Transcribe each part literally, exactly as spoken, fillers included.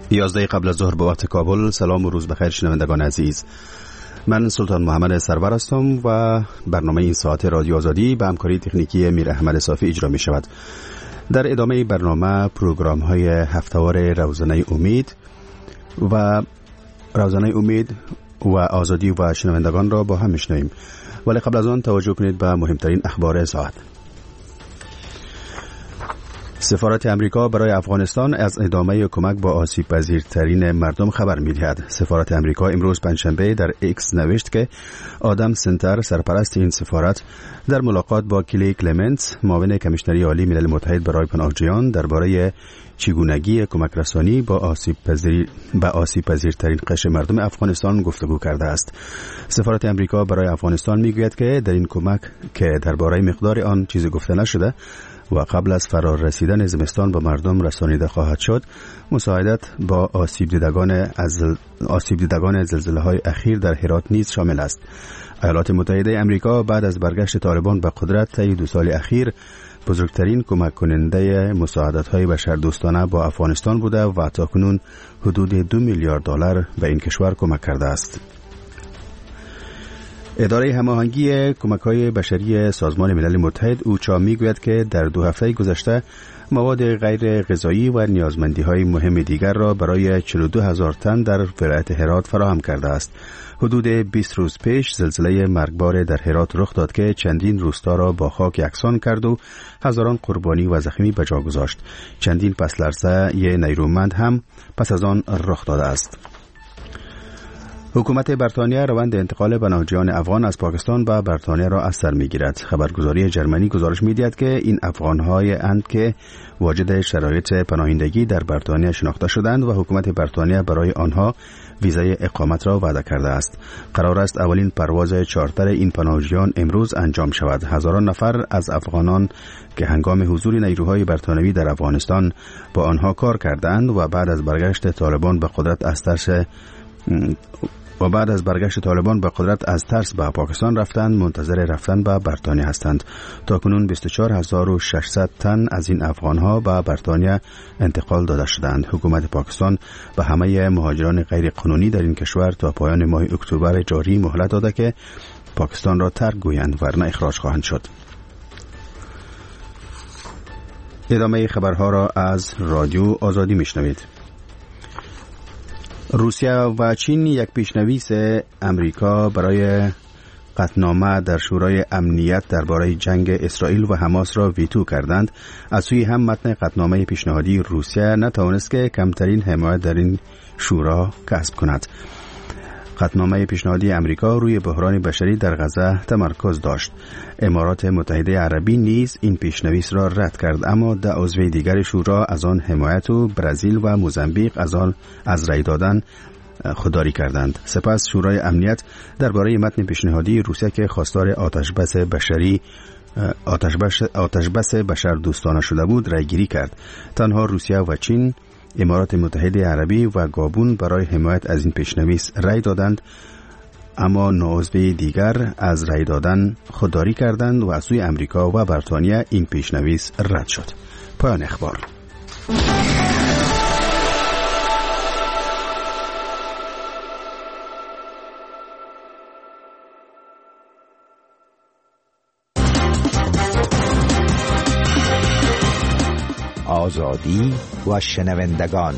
یازده قبل از ظهر به وقت کابل. سلام و روز بخیر شنوندگان عزیز. من سلطان محمد سرور هستم و برنامه این ساعت رادیو آزادی به همکاری تکنیکی میر احمد صافی اجرا می شود. در ادامه برنامه پروگرام های هفته‌وار روزانه امید و روزانه امید و آزادی و شنوندگان را با هم میشنویم، ولی قبل از آن توجه کنید به مهمترین اخبار ساعت. سفارت امریکا برای افغانستان از ادامه کمک با آسیب پذیرترین مردم خبر می‌دهد. سفارت امریکا امروز پنجشنبه در ایکس نوشت که آدم سنتر، سرپرست این سفارت، در ملاقات با کلی کلمنت، معاون کمیشنری عالی ملل متحد برای پناهجویان، درباره چگونگی کمک رسانی با آسیب پذیر با آسیب پذیرترین قشر مردم افغانستان گفتگو کرده است. سفارت امریکا برای افغانستان میگوید که در این کمک که درباره مقدار آن چیزی گفته نشده و قبل از فرار رسیدن زمستان به مردم رسانیده خواهد شد، مساعدت با آسیب دیدگان از آسیب دیدگان زلزله‌های اخیر در هرات نیز شامل است. ایالات متحده آمریکا بعد از برگشت طالبان به قدرت طی دو سال اخیر بزرگترین کمک کننده مساعدت‌های بشردوستانه با افغانستان بوده و تاکنون حدود دو میلیارد دلار به این کشور کمک کرده است. اداره هماهنگی کمک‌های بشری سازمان ملل متحد اوچا میگوید که در دو هفته گذشته مواد غیر غذایی و نیازمندی‌های مهم دیگر را برای چهل و دو هزار تن در ولایت هرات فراهم کرده است. حدود بیست روز پیش زلزله مرگبار در هرات رخ داد که چندین روستا را با خاک یکسان کرد و هزاران قربانی و زخمی به جا گذاشت. چندین پس لرزه نیرومند هم پس از آن رخ داده است. حکومت بریتانیا روند انتقال پناهجویان افغان از پاکستان به بریتانیا را از سر می‌گیرد. خبرگزاری جرمنی گزارش می‌دهد که این افغان‌های اند که واجد شرایط پناهندگی در بریتانیا شناخته شدند و حکومت بریتانیا برای آنها ویزای اقامت را وعده کرده است. قرار است اولین پرواز چارتر این پناهجویان امروز انجام شود. هزاران نفر از افغانان که هنگام حضور نیروهای بریتانیایی در افغانستان با آنها کار کردند و بعد از برگشت طالبان به قدرت از ترس و بعد از برگشت طالبان به قدرت از ترس به پاکستان رفتند، منتظر رفتن به بریتانیا هستند. تاکنون بیست و چهار هزار و ششصد تن از این افغانها به بریتانیا انتقال داده شدند. حکومت پاکستان به همه مهاجران غیر قانونی در این کشور تا پایان ماه اکتبر جاری مهلت داده که پاکستان را ترک گویند ورنه اخراج خواهند شد. ادامه خبرها را از رادیو آزادی میشنوید. روسیه و چین یک پیشنویس امریکا برای قطعنامه در شورای امنیت درباره جنگ اسرائیل و حماس را ویتو کردند. از سوی هم متن قطعنامه پیشنهادی روسیه نتوانست که کمترین حمایت در این شورا کسب کند. قطعنامه پیشنهادی امریکا روی بحران بشری در غزه تمرکز داشت. امارات متحده عربی نیز این پیشنویس را رد کرد، اما ده عضو دیگر شورا از آن حمایت و برزیل و موزامبیق از آن از رای دادن خودداری کردند. سپس شورای امنیت درباره متن پیشنهادی روسیه که خواستار آتشبس بشری آتشبس آتشبس بشردوستانه شده بود رای گیری کرد. تنها روسیه و چین، امارات متحده عربی و گابون برای حمایت از این پیشنویس رای دادند، اما نه عضو دیگر از رای دادن خودداری کردند و از سوی امریکا و بریتانیا این پیشنویس رد شد. پایان اخبار. آزادی و شنوندگان.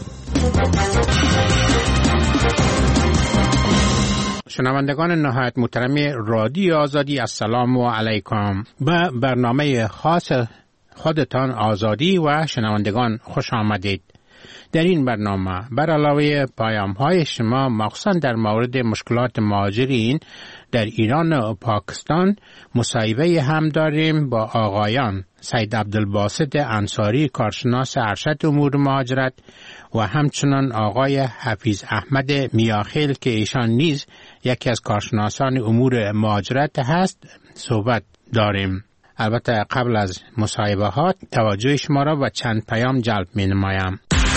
شنوندگان نهایت محترم رادیو آزادی، السلام علیکم. به برنامه خاص خودتان آزادی و شنوندگان خوش آمدید. در این برنامه بر علاوه پیام‌های شما مخصوصاً در مورد مشکلات مهاجرین در ایران و پاکستان مصاحبه هم داریم با آقایان سید عبدالباسط انصاری، کارشناس ارشد امور مهاجرت، و همچنان آقای حفیظ احمد میاخیل که ایشان نیز یکی از کارشناسان امور مهاجرت هست صحبت داریم. البته قبل از مصاحبه ها توجه شما را به چند پیام جلب می نمایم.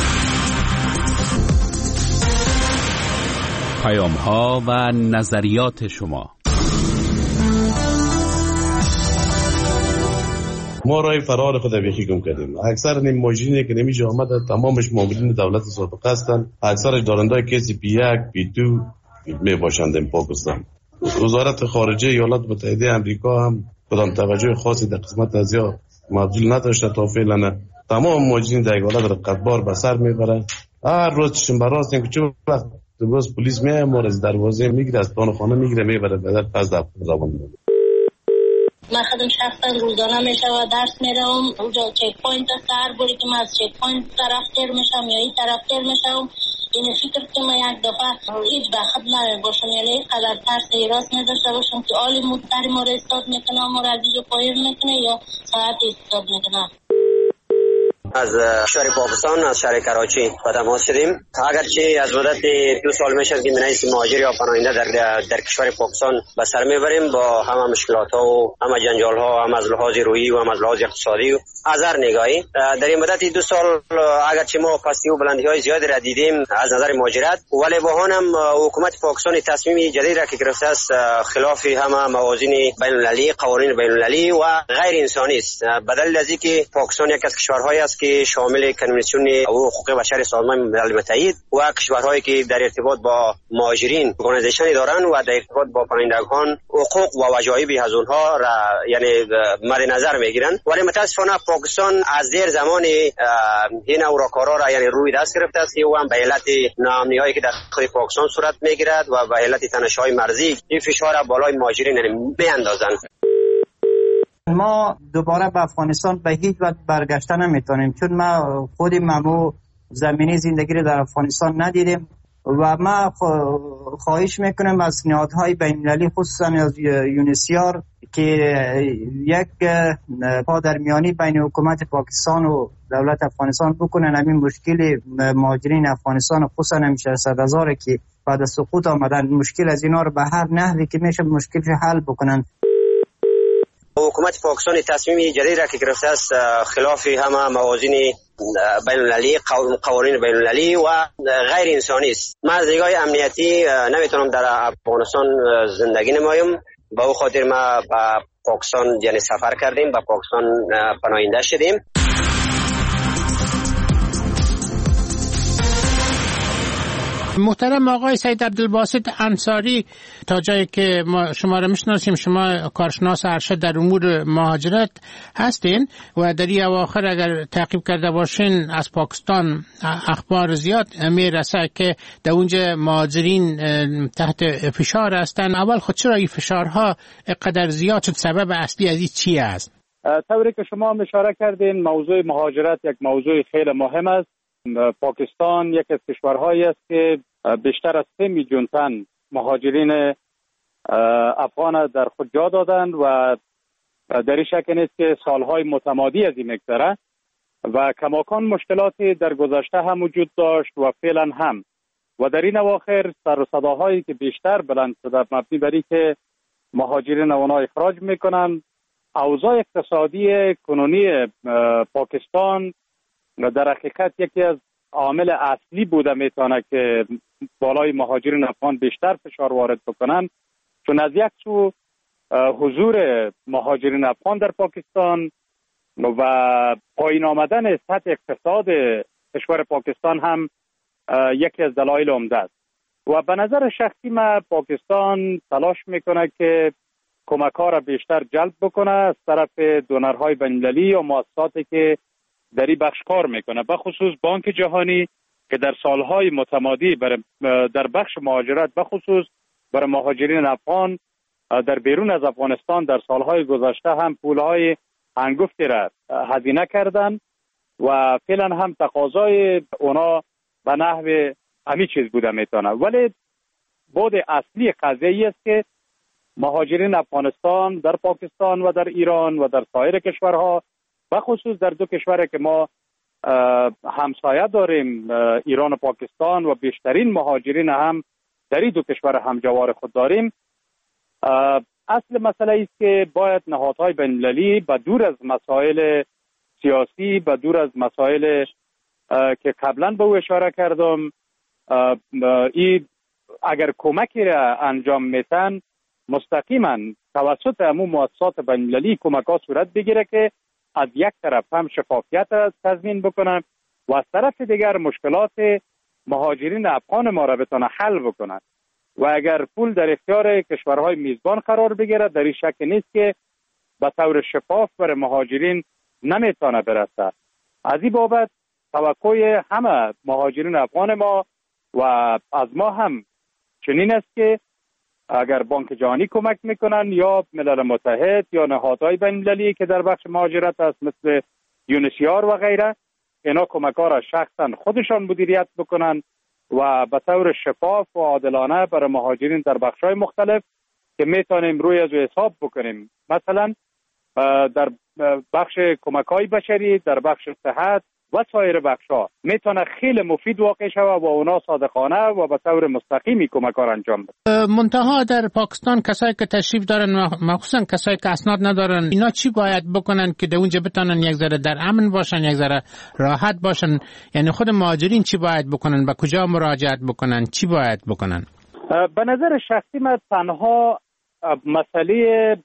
پیام ها و نظریات شما. ما راه فرار خود بیخی گم کردیم. اکثر نیم ماجینی که نمیشه آمده تمامش مامورین دولت سابق هستند. اکثر دارندای کسی پی یک پی دو می باشند در پاکستان. وزارت خارجه ایالات متحده آمریکا هم کدام توجه خاصی در قسمت ازیا مبذول نداشته تا فعلا. تمام ماجرین در ایالات را قطبار به سر میبره. هر روز چشم براست که چه وقت باز پلیس میاد ما را از دروازه میگیره، از دان خانه میگیره میبره به در پس دفتر زبان میده. من خودم شخصا روزانه میشه و درس میرم اونجا چک پوینت است. هر باری که من از چک پوینت طرف تیر میشم یا این طرف تیر میشم این فکر که من یک دفعه هیچ بخت نمی باشم، یعنی قدر ترس راست نداشته باشم که آلی مدتری ما را استاد میکنه، ما را عزیز و پایر میکنه یا ساعت استاد میکنه. از شهر پاکستان از شهر کراچی به تماس شدیم. اگرچه از مدت دو سال میشه که منیس مهاجر یا پناهنده در در کشور پاکستان به سر میبریم با همه مشکلات ها و همه جنجال ها، هم از لحاظ روحی و هم از لحاظ اقتصادی و از هر نگاهی. در این مدت دو سال اگرچه ما پستی و بلندی های زیادی را دیدیم از نظر مهاجرت، ولی با آن هم حکومت پاکستان تصمیم جدید را که گرفته است خلاف همه موازین بین المللی، قوانین بین المللی و غیر انسانی است. به دلیل از اینکه پاکستان یک از کشورهایی است که شامل کنوانسیون حقوق بشر سازمان ملل متحد و کشورهایی که در ارتباط با مهاجرین ارگانیزیشنی دارند و در ارتباط با پناهندگان حقوق و وجایب از اونها را یعنی مد نظر میگیرند، ولی متاسفانه پاکستان از دیر زمان این اوراکارا را یعنی روی دست گرفته است و هم به علت ناامنی‌هایی که در خود پاکستان صورت میگیرد و به علت تنش‌های مرزی این فشار بالای مهاجرین میاندازند. ما دوباره به افغانستان به هیچ وجه برگشته نمیتونیم، چون ما خود ممو زمینی زندگی رو در افغانستان ندیدیم و ما خواهش میکنم از نهادهای بین‌المللی خصوصا از یونیسیار که یک پادرمیانی بین حکومت پاکستان و دولت افغانستان بکنن همین مشکل مهاجرین افغانستان خصوصا هم ششصد هزار که بعد از سقوط آمدن مشکل از اینا رو به هر نحوی که میشه مشکلش حل بکنن. حکومت پاکستان تصمیم جدید را که گرفته است خلاف همه موازین بین المللی، قوانین بین المللی و غیر انسانی است. من از نگاه امنیتی نمیتونم در افغانستان زندگی نمایم، به او خاطر ما به پاکستان یعنی سفر کردیم، به پاکستان پناهنده شدیم. محترم آقای سید عبدالباسط انصاری، تا جایی که ما شما را میشناسیم شما کارشناس ارشد در امور مهاجرت هستین و در این اواخر اگر تعقیب کرده باشین از پاکستان اخبار زیاد میرسه که در اونجا مهاجرین تحت فشار هستن. اول خود چرا این فشارها قدر زیاد شد؟ سبب اصلی از این چی است؟ طوری که شما اشاره کردین موضوع مهاجرت یک موضوع خیلی مهم است. پاکستان یک از کشورهایی است که بیشتر از سه میلیون تن مهاجرین افغان در خود جا دادند و در این شک نیست که سالهای متمادی از این مگذره و کماکان مشکلاتی در گذشته هم وجود داشت و فعلا هم و در این اواخر سر و صداهایی که بیشتر بلند شده مبنی بر اینکه مهاجرین اونا اخراج میکنن. اوضاع اقتصادی کنونی پاکستان در حقیقت یکی از عامل اصلی بوده میتونه که بالای مهاجرین افغان بیشتر فشار وارد بکنن، چون از یک سو حضور مهاجرین افغان در پاکستان و پایین آمدن سطح اقتصاد کشور پاکستان هم یکی از دلایل عمده است و به نظر شخصی من پاکستان تلاش میکنه که کمک‌ها را بیشتر جلب بکنه از طرف دونرهای بین‌المللی و مؤسساتی که در این بخش کار میکنه، به خصوص بانک جهانی که در سالهای متمادی در بخش مهاجرت به خصوص برای مهاجرین افغان در بیرون از افغانستان در سالهای گذشته هم پولهای هنگفتی را هزینه کردن و فعلا هم تقاضای اونا به نحو همین چیز بوده میتونه. ولی بود اصلی قضیه است که مهاجرین افغانستان در پاکستان و در ایران و در سایر کشورها و خصوص در دو کشوری که ما همسایه داریم ایران و پاکستان و بیشترین مهاجرین هم در این دو کشور همجوار خود داریم، اصل مسئله است که باید نهادهای بین‌المللی به دور از مسائل سیاسی، به دور از مسائل که قبلا به او اشاره کردم، این اگر کمکی را انجام میتن مستقیما توسط همون مؤسسات بین‌المللی کمک‌ها صورت بگیره که از یک طرف هم شفافیت را تضمین بکنن و از طرف دیگر مشکلات مهاجرین افغان ما را بتونه حل بکنن و اگر پول در اختیار کشورهای میزبان قرار بگیرد در این شک نیست که به طور شفاف بر مهاجرین نمیتونه برسه. از این بابت توقع همه مهاجرین افغان ما و از ما هم چنین است که اگر بانک جهانی کمک میکنن یا ملل متحد یا نهادهای بین المللی که در بخش مهاجرت است مثل یونسیار و غیره، اینا کمک ها را شخصا خودشان مدیریت بکنن و به طور شفاف و عادلانه برای مهاجرین در بخش های مختلف که میتونیم روی از حساب بکنیم. مثلا در بخش کمک های بشری، در بخش صحت و سایر بخش ها میتونه خیلی مفید واقع شود و اونا صادقانه و به طور مستقیمی کمک ها انجام بده. منتها در پاکستان کسایی که تشریف دارن، مخصوصا کسایی که اسناد ندارن، اینا چی باید بکنن که در اونجا بتونن یک ذره در امن باشن، یک ذره راحت باشن؟ یعنی خود مهاجرین چی باید بکنن؟ به کجا مراجعت بکنن؟ چی باید بکنن؟ به نظر شخصی من تنها مسئله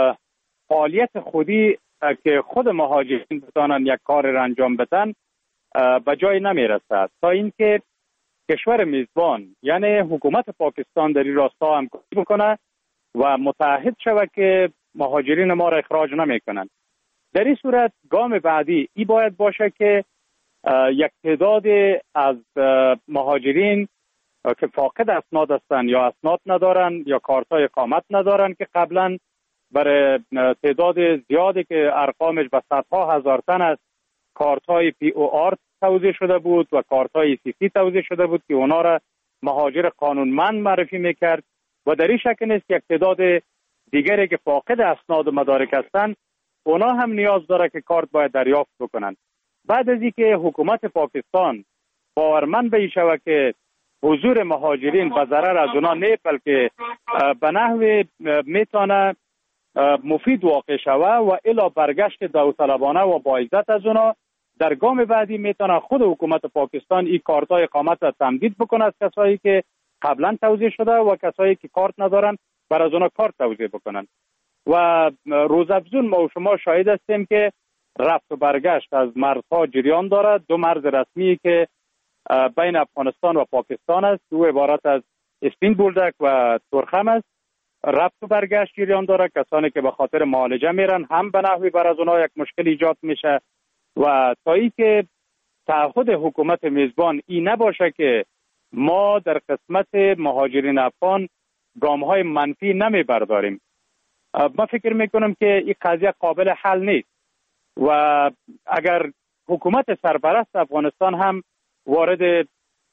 فعالیت خودی که خود مهاجرین بتانن یک کار را انجام بدن به جای نمیرسد تا اینکه کشور میزبان یعنی حکومت پاکستان در این راستا همکاری بکنه و متعهد شود که مهاجرین ما را اخراج نمیکنن. در این صورت گام بعدی ای باید باشه که یک تعداد از مهاجرین که فاقد اسناد هستند یا اسناد ندارن یا کارتای اقامت ندارن که قبلا برای تعداد زیادی که ارقامش به صدها هزار تن است کارتای پی او آر توزیع شده بود و کارتای سی سی توزیع شده بود که اونا را مهاجر قانونمند معرفی میکرد و در این شک نیست یک تعداد دیگری که فاقد اسناد و مدارک هستند اونا هم نیاز داره که کارت باید دریافت بکنن. بعد از اینکه حکومت پاکستان باورمند به این شود که حضور مهاجرین به ضرر از اونا نه بلکه به نحوی میتونه مفید واقع شوه و الا برگشت داوطلبانه و با عزت از اونا، در گام بعدی میتونه خود حکومت پاکستان این کارتای اقامت را تمدید بکنه از کسایی که قبلا توزیع شده و کسایی که کارت ندارن بر از اونا کارت توزیع بکنن. و روزافزون ما و شما شاهد هستیم که رفت و برگشت از مرزها جریان دارد. دو مرز رسمی که بین افغانستان و پاکستان است، دو عبارت از اسپین بولدک و ترخم است، رفت و برگشت جریان داره. کسانی که به خاطر معالجه میرن هم به نحوی بر از اونها یک مشکل ایجاد میشه و تا ای که تعهد حکومت میزبان این نباشه که ما در قسمت مهاجرین افغان گام های منفی نمی برداریم، من فکر میکنم که این قضیه قابل حل نیست و اگر حکومت سرپرست افغانستان هم وارد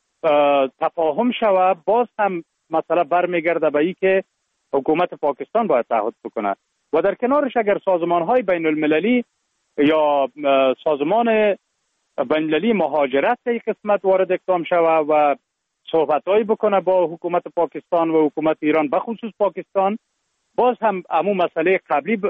تفاهم شود باز هم مسئله برمیگرده به این که حکومت پاکستان باید تعهد بکنه و در کنارش اگر سازمان های بین المللی یا سازمان بین المللی مهاجرت در این قسمت وارد اقدام شود و صحبت هایی بکنه با حکومت پاکستان و حکومت ایران بخصوص پاکستان، باز هم امو مسئله قبلی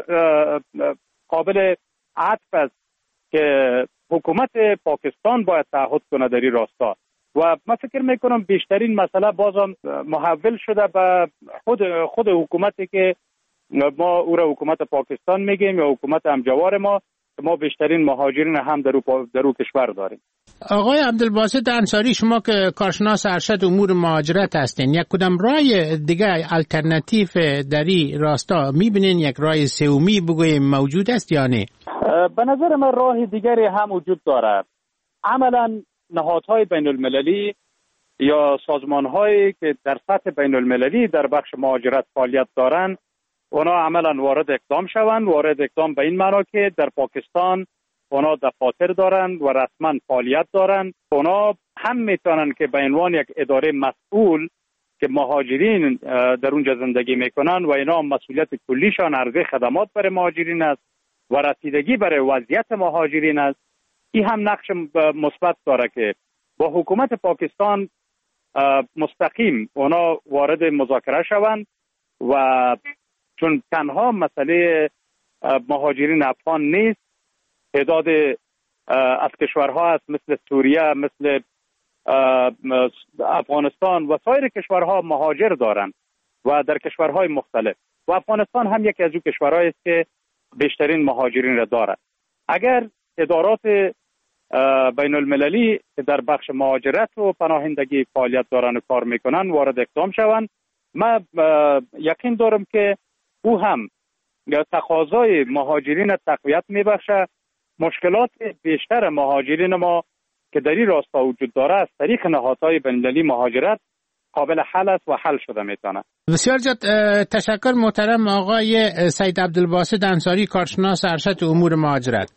قابل عطف است که حکومت پاکستان باید تعهد کنه در این راستا و من فکر میکنم بیشترین مسئله بازم محول شده به خود خود حکومتی که ما او را حکومت پاکستان میگیم یا حکومت همجوار ما، ما بیشترین مهاجرین هم در او در او کشور داریم. آقای عبدالباسط انصاری، شما که کارشناس ارشد امور مهاجرت هستین، یک کدام راه دیگه الटरनेटिव در این راستا میبینین؟ یک راه سومی بگویم موجود است یا نه؟ به نظر من راه دیگری هم وجود داره. عملا نهادهای بین المللی یا سازمانهایی که در سطح بین المللی در بخش مهاجرت فعالیت دارن اونا عملا وارد اقدام شوند. وارد اقدام به این معنا که در پاکستان اونا دفاتر دارن و رسما فعالیت دارن. اونا هم میتونن که به عنوان یک اداره مسئول که مهاجرین در اونجا زندگی میکنن و اینا مسئولیت کلیشان عرضه خدمات برای مهاجرین است و رسیدگی برای وضعیت مهاجرین است. این هم نقش مثبت داره که با حکومت پاکستان مستقیم اونا وارد مذاکره شوند و چون تنها مسئله مهاجرین افغان نیست، تعداد از کشورها هست مثل سوریه، مثل افغانستان و سایر کشورها مهاجر دارند و در کشورهای مختلف و افغانستان هم یکی از اون کشورهایی است که بیشترین مهاجرین را دارد. اگر ادارات بین المللی در بخش مهاجرت و پناهندگی فعالیت دارن و کار میکنن وارد اقدام شوند، من یقین دارم که او هم تقاضای مهاجرین تقویت میبخشه. مشکلات بیشتر مهاجرین ما که در این راستا وجود داره از طریق نهادهای بین المللی مهاجرت قابل حل است و حل شده میتونه. بسیار زیاد تشکر محترم آقای سید عبدالباسط انصاری، کارشناس ارشد امور مهاجرت.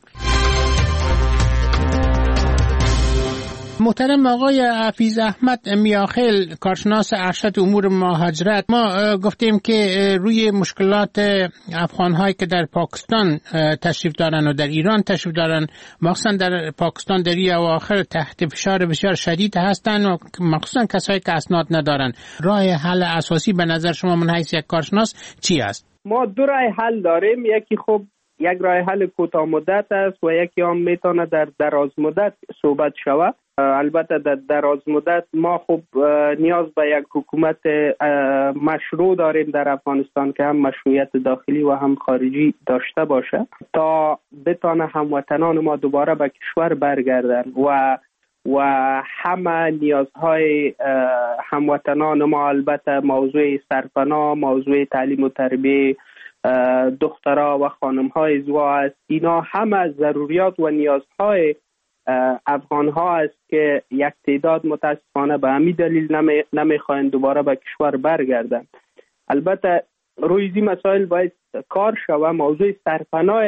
محترم آقای حفیظ احمد میاخیل، کارشناس ارشد امور مهاجرت، ما گفتیم که روی مشکلات افغان‌هایی که در پاکستان تشریف دارن و در ایران تشریف دارن، مخصوصا در پاکستان در این اواخر تحت فشار بسیار شدید هستن و مخصوصا کسایی که اسناد ندارن. راه حل اساسی به نظر شما من حیث یک کارشناس چی است؟ ما دو راه حل داریم. یکی خب یک راه حل کوتاه مدت است و یکی هم میتونه در دراز مدت صحبت شود. البته در دراز مدت ما خب نیاز به یک حکومت مشروع داریم در افغانستان که هم مشروعیت داخلی و هم خارجی داشته باشه تا بتانه هموطنان ما دوباره به کشور برگردن و و همه نیازهای هموطنان ما، البته موضوع سرپناه، موضوع تعلیم و تربیه دخترها و خانم‌های زوا است. اینا همه ضروریات و نیازهای افغان ها است که یک تعداد متاسفانه به همین دلیل نمی نمیخواین دوباره به کشور برگردن. البته روی این مسائل باید کار شود. موضوع سرپناه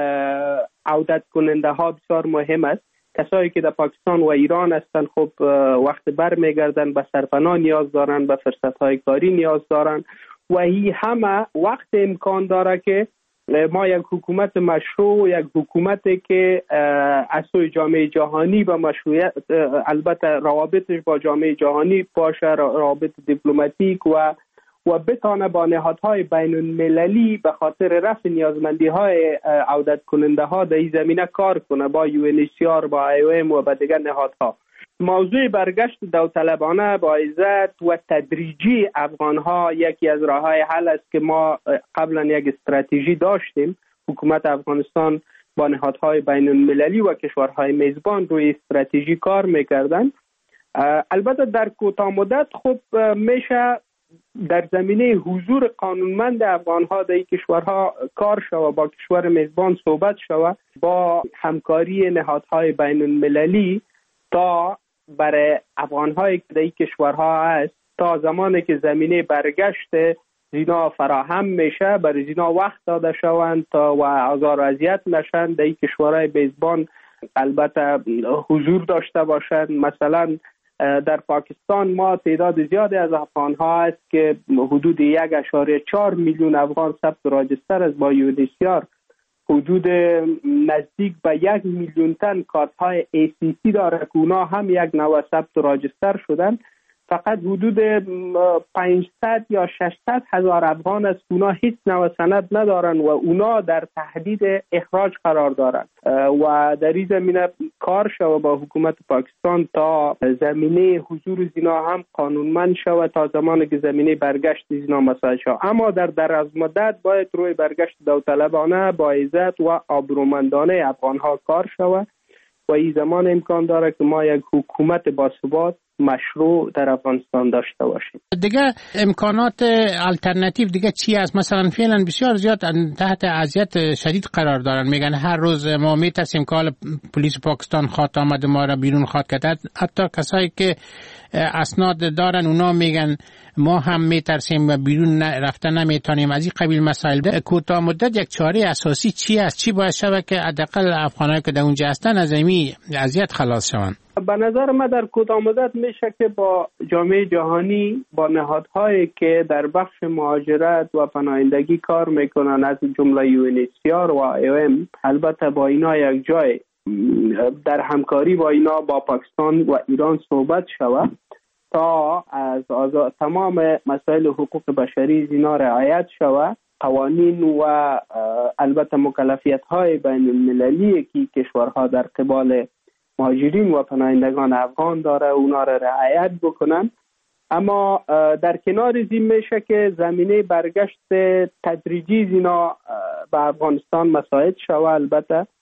عودت کننده ها بسیار مهم است. کسایی که در پاکستان و ایران هستند خب وقت بر میگردن به سرپناه نیاز دارن، به فرصت های کاری نیاز دارن و این همه وقت امکان داره که ما یک حکومت مشروع، یک حکومتی که از سوی جامعه جهانی با مشروعیت، البته روابطش با جامعه جهانی باشه، روابط دیپلماتیک و و بتانه با نهادهای بین المللی به خاطر رفع نیازمندی های عودت کننده ها در این زمینه کار کنه، با یو ان اچ سی آر، با آی او ام و با دیگر نهادها. موضوع برگشت داوطلبانه با عزت و تدریجی افغان ها یکی از راههای حل است که ما قبلا یک استراتژی داشتیم. حکومت افغانستان با نهادهای بین المللی و کشورهای میزبان روی استراتژی کار میکردن. البته در کوتاه مدت خب میشه در زمینه حضور قانونمند افغان ها در این کشورها کار شود، با کشور میزبان صحبت شود، با همکاری نهادهای بین المللی تا برای افغان هایی که در این کشورها هست تا زمانی که زمینه برگشت زینا فراهم میشه برای زینا وقت داده شوند تا و آزار و اذیت نشن در این کشورهای میزبان، البته حضور داشته باشند. مثلا در پاکستان ما تعداد زیادی از افغان ها هست که حدود یک اشاره چهار میلیون افغان ثبت راجستر از با یو ان اچ سی آر، حدود نزدیک به یک میلیون تن کارت های ای سی سی داره که اونا هم یک نوع ثبت راجستر شدن. فقط حدود پانصد یا ششصد هزار افغان است اونا هیچ نوع سند ندارن و اونا در تهدید اخراج قرار دارن و در این زمینه کار شود با حکومت پاکستان تا زمینه حضور زینا هم قانونمند شود تا زمانی که زمینه برگشت زینا مساعد شود. اما در دراز مدت باید روی برگشت داوطلبانه با عزت و آبرومندانه افغان ها کار شود و این زمان امکان داره که ما یک حکومت باثبات مشروع در افغانستان داشته باشیم. دیگه امکانات الटरनेटिव دیگه چی است؟ مثلا فعلا بسیار زیاد تحت اذیت شدید قرار دارن، میگن هر روز ما میترسیم که پلیس پاکستان خواد آمده ما را بیرون خواد کرد. حتی کسایی که اسناد دارن اونا میگن ما هم میترسیم و بیرون رفتن نمیتونیم. از این قبیل مسائل ده کوتاه مدت یک چاره اساسی چی است؟ چی باید شود که حداقل افغانایی که در اونجا هستن از این اذیت خلاص شوند؟ به نظر من در کوتاه مدت میشه که با جامعه جهانی، با نهادهایی که در بخش مهاجرت و پناهندگی کار میکنن از جمله یو ان اچ سی آر و آی او ام، البته با اینا یک جای در همکاری با اینا با پاکستان و ایران صحبت شود تا از تمام مسائل حقوق بشری اینا رعایت شود. قوانین و البته مکلفیت های بین المللی که کشورها در قبال مهاجرین و پناهندگان افغان داره اونا را رعایت بکنن. اما در کنار این میشه که زمینه برگشت تدریجی اینا به افغانستان مساعد شود. البته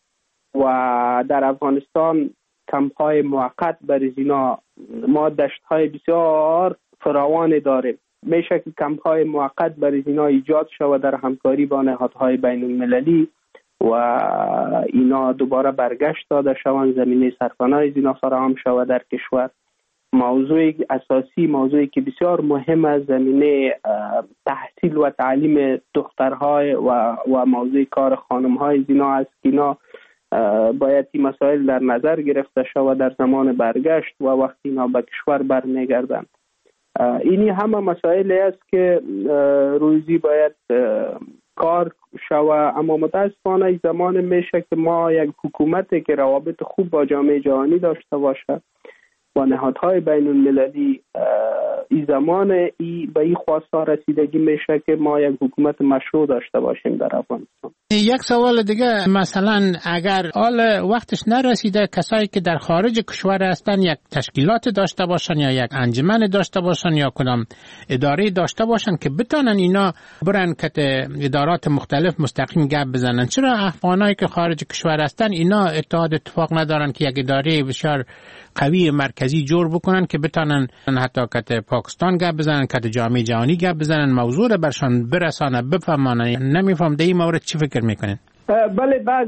و در افغانستان کمپ های موقت برای اینا ما دشت های بسیار فراوان داریم. میشه که کمپ های موقت برای اینا ایجاد شود در همکاری با نهادهای بین المللی و اینا دوباره برگشت داده شوند، زمینه سرپناه اینا فراهم شود در کشور. موضوع اساسی، موضوعی که بسیار مهم است، زمینه تحصیل و تعلیم دخترهای و و موضوع کار خانم‌های اینا است که اینا باید این مسائل در نظر گرفته شود در زمان برگشت و وقتی اینا به کشور برمیگردند. اینی همه مسائلی است که روزی باید کار شود، اما متاسفانه زمان میشه که ما یک حکومتی که روابط خوب با جامعه جهانی داشته باشه و نهادهای بین المللی این زمان ای به این خواسته رسیدگی میشه که ما یک حکومت مشروع داشته باشیم در افغانستان. یک سوال دیگه، مثلا اگر حال وقتش نرسیده کسایی که در خارج کشور هستن یک تشکیلات داشته باشن یا یک انجمن داشته باشن یا کدام اداره داشته باشن که بتونن اینا برن که ادارات مختلف مستقیم گپ بزنن، چرا افغانایی که خارج کشور هستن اینا اتحاد اتفاق ندارن که یک اداره بسیار قوی مرکزی جور بکنن که بتونن حتی که پاکستان گپ بزنن، که جامعه جهانی گپ بزنن، موضوع رو برشان برسانه، بفهمانن؟ نمیفهم در این مورد چی فکر میکنین؟ بله، بعد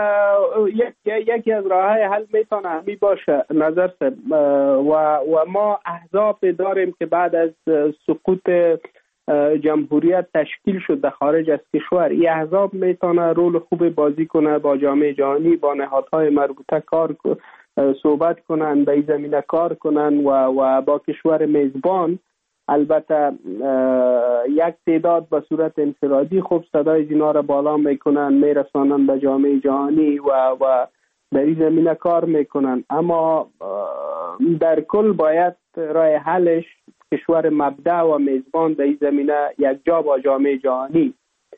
یکی از راههای حل میتونه همی باشه نظر سر و و ما احزاب داریم که بعد از سقوط جمهوریت تشکیل شد در خارج از کشور. این احزاب میتونه رول خوب بازی کنه، با جامعه جهانی، با نهادهای مربوطه کار صحبت کنن، به این زمینه کار کنن و و با کشور میزبان البته یک تعداد به صورت انفرادی خوب صدای اینا را بالا میکنن، میرسانن به جامعه جهانی و و در این زمینه کار میکنن، اما در کل باید راه حلش کشور مبدأ و میزبان در این زمینه یک جا با جامعه جهانی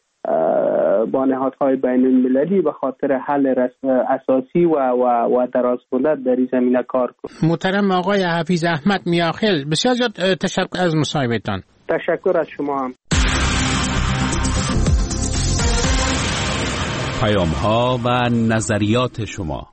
با نهادهای بین المللی به خاطر حل اساسی و و و درازمدت در این زمینه کار کنند. محترم آقای حفیظ احمد میاخیل، بسیار زیاد تشکر از مصاحبهتان. تشکر از شما هم. پیام ها و نظریات شما.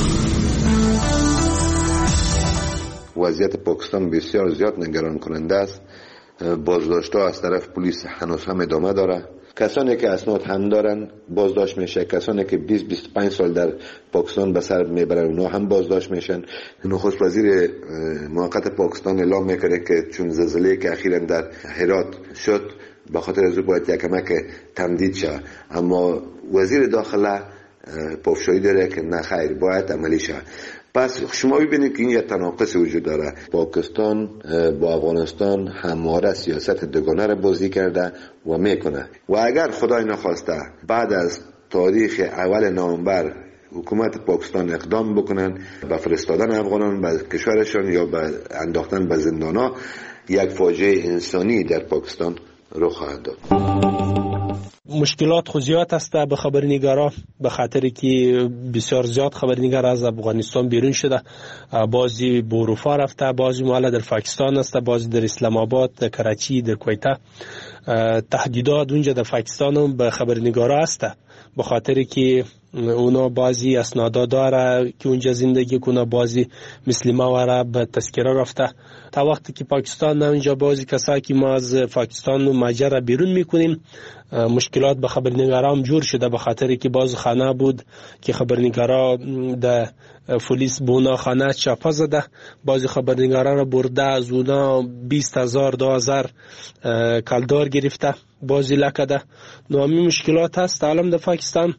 وضعیت پاکستان بسیار زیاد نگران کننده است. بازداشت‌ها از طرف پلیس هنوز هم ادامه داره. کسانی که اسناد هم دارن بازداشت میشه، کسانی که بیست بیست و پنج سال در پاکستان به سر میبرن اونا هم بازداشت میشن. نخست وزیر موقت پاکستان اعلام میکنه که چون زلزله که اخیراً در هرات شد به خاطر از او باید یک کمک تمدید شود، اما وزیر داخله پافشاری داره که نه خیر، باید عملی شود. پس شما ببینید که این یک تناقض وجود داره. پاکستان با افغانستان همواره سیاست دوگانه را بازی کرده و میکنه و اگر خدای نخواسته بعد از تاریخ اول نوامبر حکومت پاکستان اقدام بکنن به فرستادن افغانان به کشورشان یا به انداختن به زندانها، یک فاجعه انسانی در پاکستان رخ خواهد داد. مشکلات خو زیاد است به خبرنگارا، به خاطر که بسیار زیاد خبرنگار از افغانستان بیرون شده، بعضی به اروپا رفته، بعضی مال در پاکستان است، بعضی در اسلام آباد، در کراچی، در کویت. تهدیدات اونجا در پاکستان هم به خبرنگارا است، به خاطر که اونا بعضی اسنادا داره که اونجا زندگی کنه، بعضی مثل ما وره به تذکره رفته. تا وقتی که پاکستان نه اونجا بعضی کسایی که ما از پاکستان و ماجرا بیرون میکنیم، مشکلات به خبرنگارا هم جور شده، به خاطر که باز خانه بود که خبرنگارا در پلیس بونا خانه چاپا زده، بعضی خبرنگارا را برده از اونا بیست هزار دو هزار کالدار گرفته، بعضی لکده. نامی مشکلات هست عالم در پاکستان.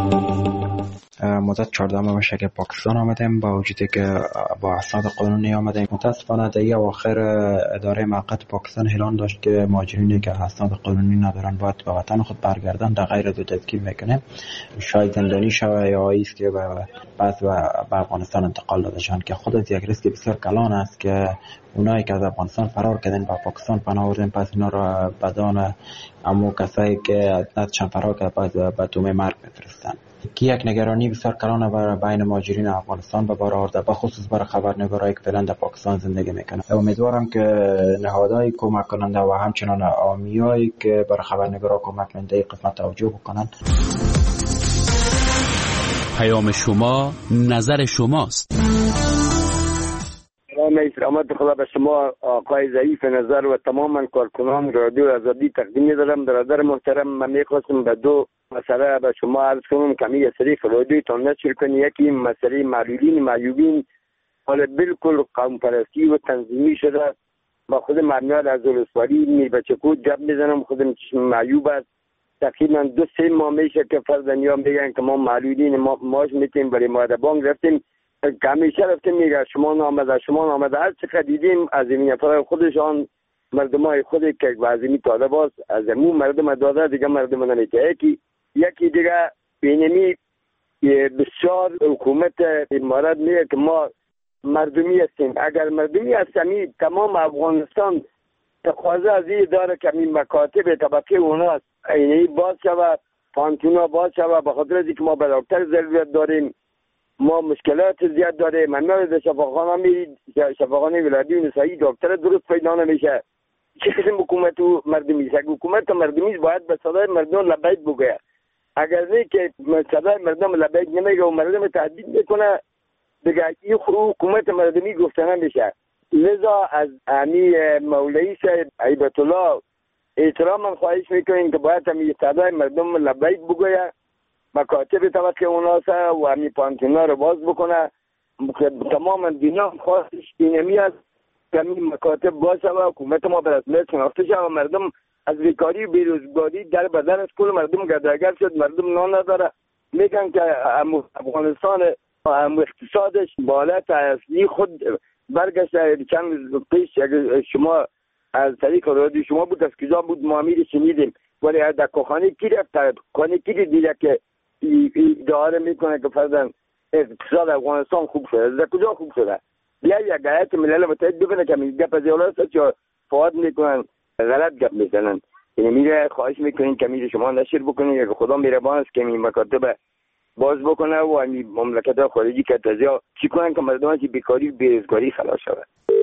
مدت چهارده ماه میشه که پاکستان آمدیم، با وجودی که با اسناد قانونی آمدیم. متاسفانه در اواخر اداره موقت پاکستان اعلان داشت که مهاجرینی که اسناد قانونی ندارن باید به وطن خود برگردن، در غیر دو تدکیل میکنه، شاید زندانی شوه یا ایست که بعد به افغانستان انتقال داده شدن، که خود از یک ریسک بسیار کلان است که اونایی که از افغانستان فرار کردن با پاکستان پناه بردن، پس اینا را بدان امو کسایی که نداشتن فرار کردن پس به تومه مرگ بفرستن. که یک نگرانی بسیار کلان برای بین مهاجرین افغانستان به بار آورده، به خصوص برای خبرنگارایی که فعلا در پاکستان زندگی میکنن. امیدوارم که نهادهای کمک کننده و همچنان عامیایی که برای خبرنگارا کمک کننده قسمت توجه بکنن. پیام شما نظر شماست. سلام سلامت خدا به شما آقای ضعیف نظر و تماما کارکنان رادیو آزادی تقدیم می‌دارم. برادر محترم، من می‌خواستم به دو مسئله به شما عرض کنم که می طریق رادیوتان نشر کنی. یکی مسئله معلولین معیوبین حالا بالکل قوم پرستی و تنظیمی شده. با خود مرمیار از ولسوالی می بچه کود جب میزنم، خودم چشم معیوب است. تقریبا دو سه ماه میشه که فرزندیا میگن که ما معلولین ما ماش میتیم برای ماده بانک رفتیم که همیشه رفتیم میگه شما نامده شما نامده. هر چقدر دیدیم از این نفر خودشان مردم های خودی که وزیمی تاده باز از امون مردم داده دیگه مردم نمیته. یکی یکی دیگه بینمی بسیار حکومت امارات میگه که ما مردمی هستیم. اگر مردمی هستیم تمام افغانستان تقاضا از این داره که این مکاتب طبقه اوناست اینی باز شود، پانتونا باز شود، به خاطر از اینکه ما به دکتر ضرورت داریم، ما مشکلات زیاد داریم. من در شفاخانه میرید، شفاخانه ولایتی و نسایی دکتر درست پیدا نمیشه. چه قسم حکومت و مردمی است؟ حکومت مردمی باید به صدای مردم لبیک بگه. اگر نه که صدای مردم لبیک نمیگه و مردم تهدید میکنه دیگه این حکومت مردمی گفته نمیشه. لذا از امی مولوی صاحب هیبت الله احترام خواهش میکنیم که باید همی صدای مردم لبیک بگه، مکاتب طبقه اوناسه و همی پانتونا رو باز بکنه. تمام دینا خواستش اینمی است که همی مکاتب باز شود، حکومت ما به رسمیت شناخته شود و مردم از بیکاری و بیروزگاری در بدن از کل مردم گدرگر شد، مردم نان نداره. میگن که افغانستان هم اقتصادش بالات اصلی خود برگشته. چند پیش اگر شما از طریق رادیو شما بود از کجا بود معامیر شنیدیم، ولی در کوخانه کی رفت؟ کوخانه کی دیده که اداره میکنه که فرضاً اقتصاد افغانستان خوب شده؟ در کجا خوب شده؟ بیا یک هیئت ملل متحد ببینه که این گپ از اولاد چه فواد میکنن، غلط گپ میزنن. یعنی میره خواهش میکنین که میره شما نشر بکنین که خدا مهربان است که این مکاتب باز بکنه و این مملکت خارجی که تازه چی کنن که مردم از بیکاری و بیروزگاری خلاص شود.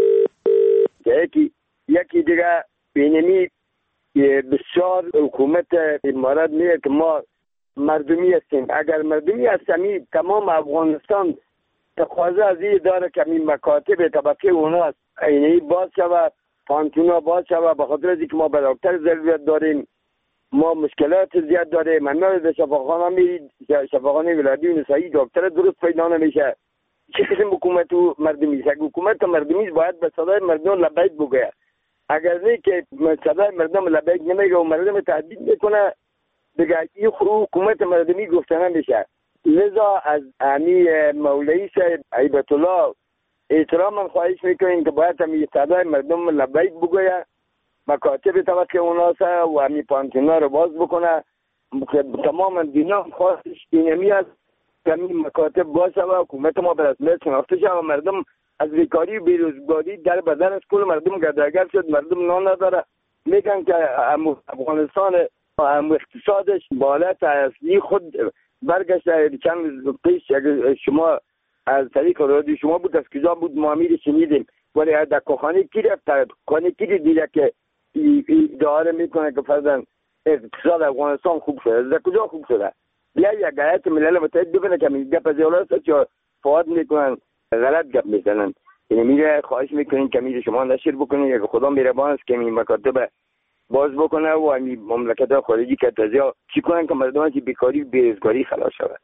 یکی یکی دیگه بینمی بسیار حکومت امارات میگه که ما مردمی هستیم. اگر مردمی هستیم تمام افغانستان تقاضا از این داره که این مکاتب طبقه اوناست اینی باز شود، پانتونا باز شود، به خاطر از اینکه ما به دکتر ضرورت داریم، ما مشکلات زیاد داریم. من در شفاخانه میرید، شفاخانه ولایتی و نسایی دکتر درست پیدا نمیشه. چه قسم حکومت و مردمی است؟ حکومت مردمی باید به صدای مردم لبیک بگه. اگر نه که صدای مردم لبیک نمیگه و مردم تهدید میکنه دیگه این حکومت مردمی گفته نمیشه. لذا از امی مولوی صاحب هیبت الله احترام خواهش میکنیم که باید همی صدای مردم لبیک بگه، مکاتب طبقه اوناسه و همی پانتونا رو باز بکنه. تمام دینا خواستش اینمی است که همی مکاتب باز شود، حکومت ما به رسمیت شناخته شود و مردم از بیکاری و بیروزگاری در بدن از کل مردم گدرگر شد، مردم نان نداره. میگن که افغانستان هم اقتصادش بالات اصلی خود برگشته. چند پیش اگر شما از طریق رادیو شما بود از کجا بود معامیر شنیدیم، ولی در کوخانه کی رفت؟ کوخانه کی دیده که اداره میکنه که فرضاً اقتصاد افغانستان خوب شده؟ در کجا خوب شده؟ بیا یک هیئت ملل متحد ببینه که این گپ از اولاد چه فواد میکنن، غلط گپ میزنن. یعنی میره خواهش میکنین که میره شما نشر بکنین که خدا مهربان است که این مکاتب باز بکنه و این مملکت خارجی که تازه چی کنن که مردم از بیکاری و بیروزگاری خلاص شود.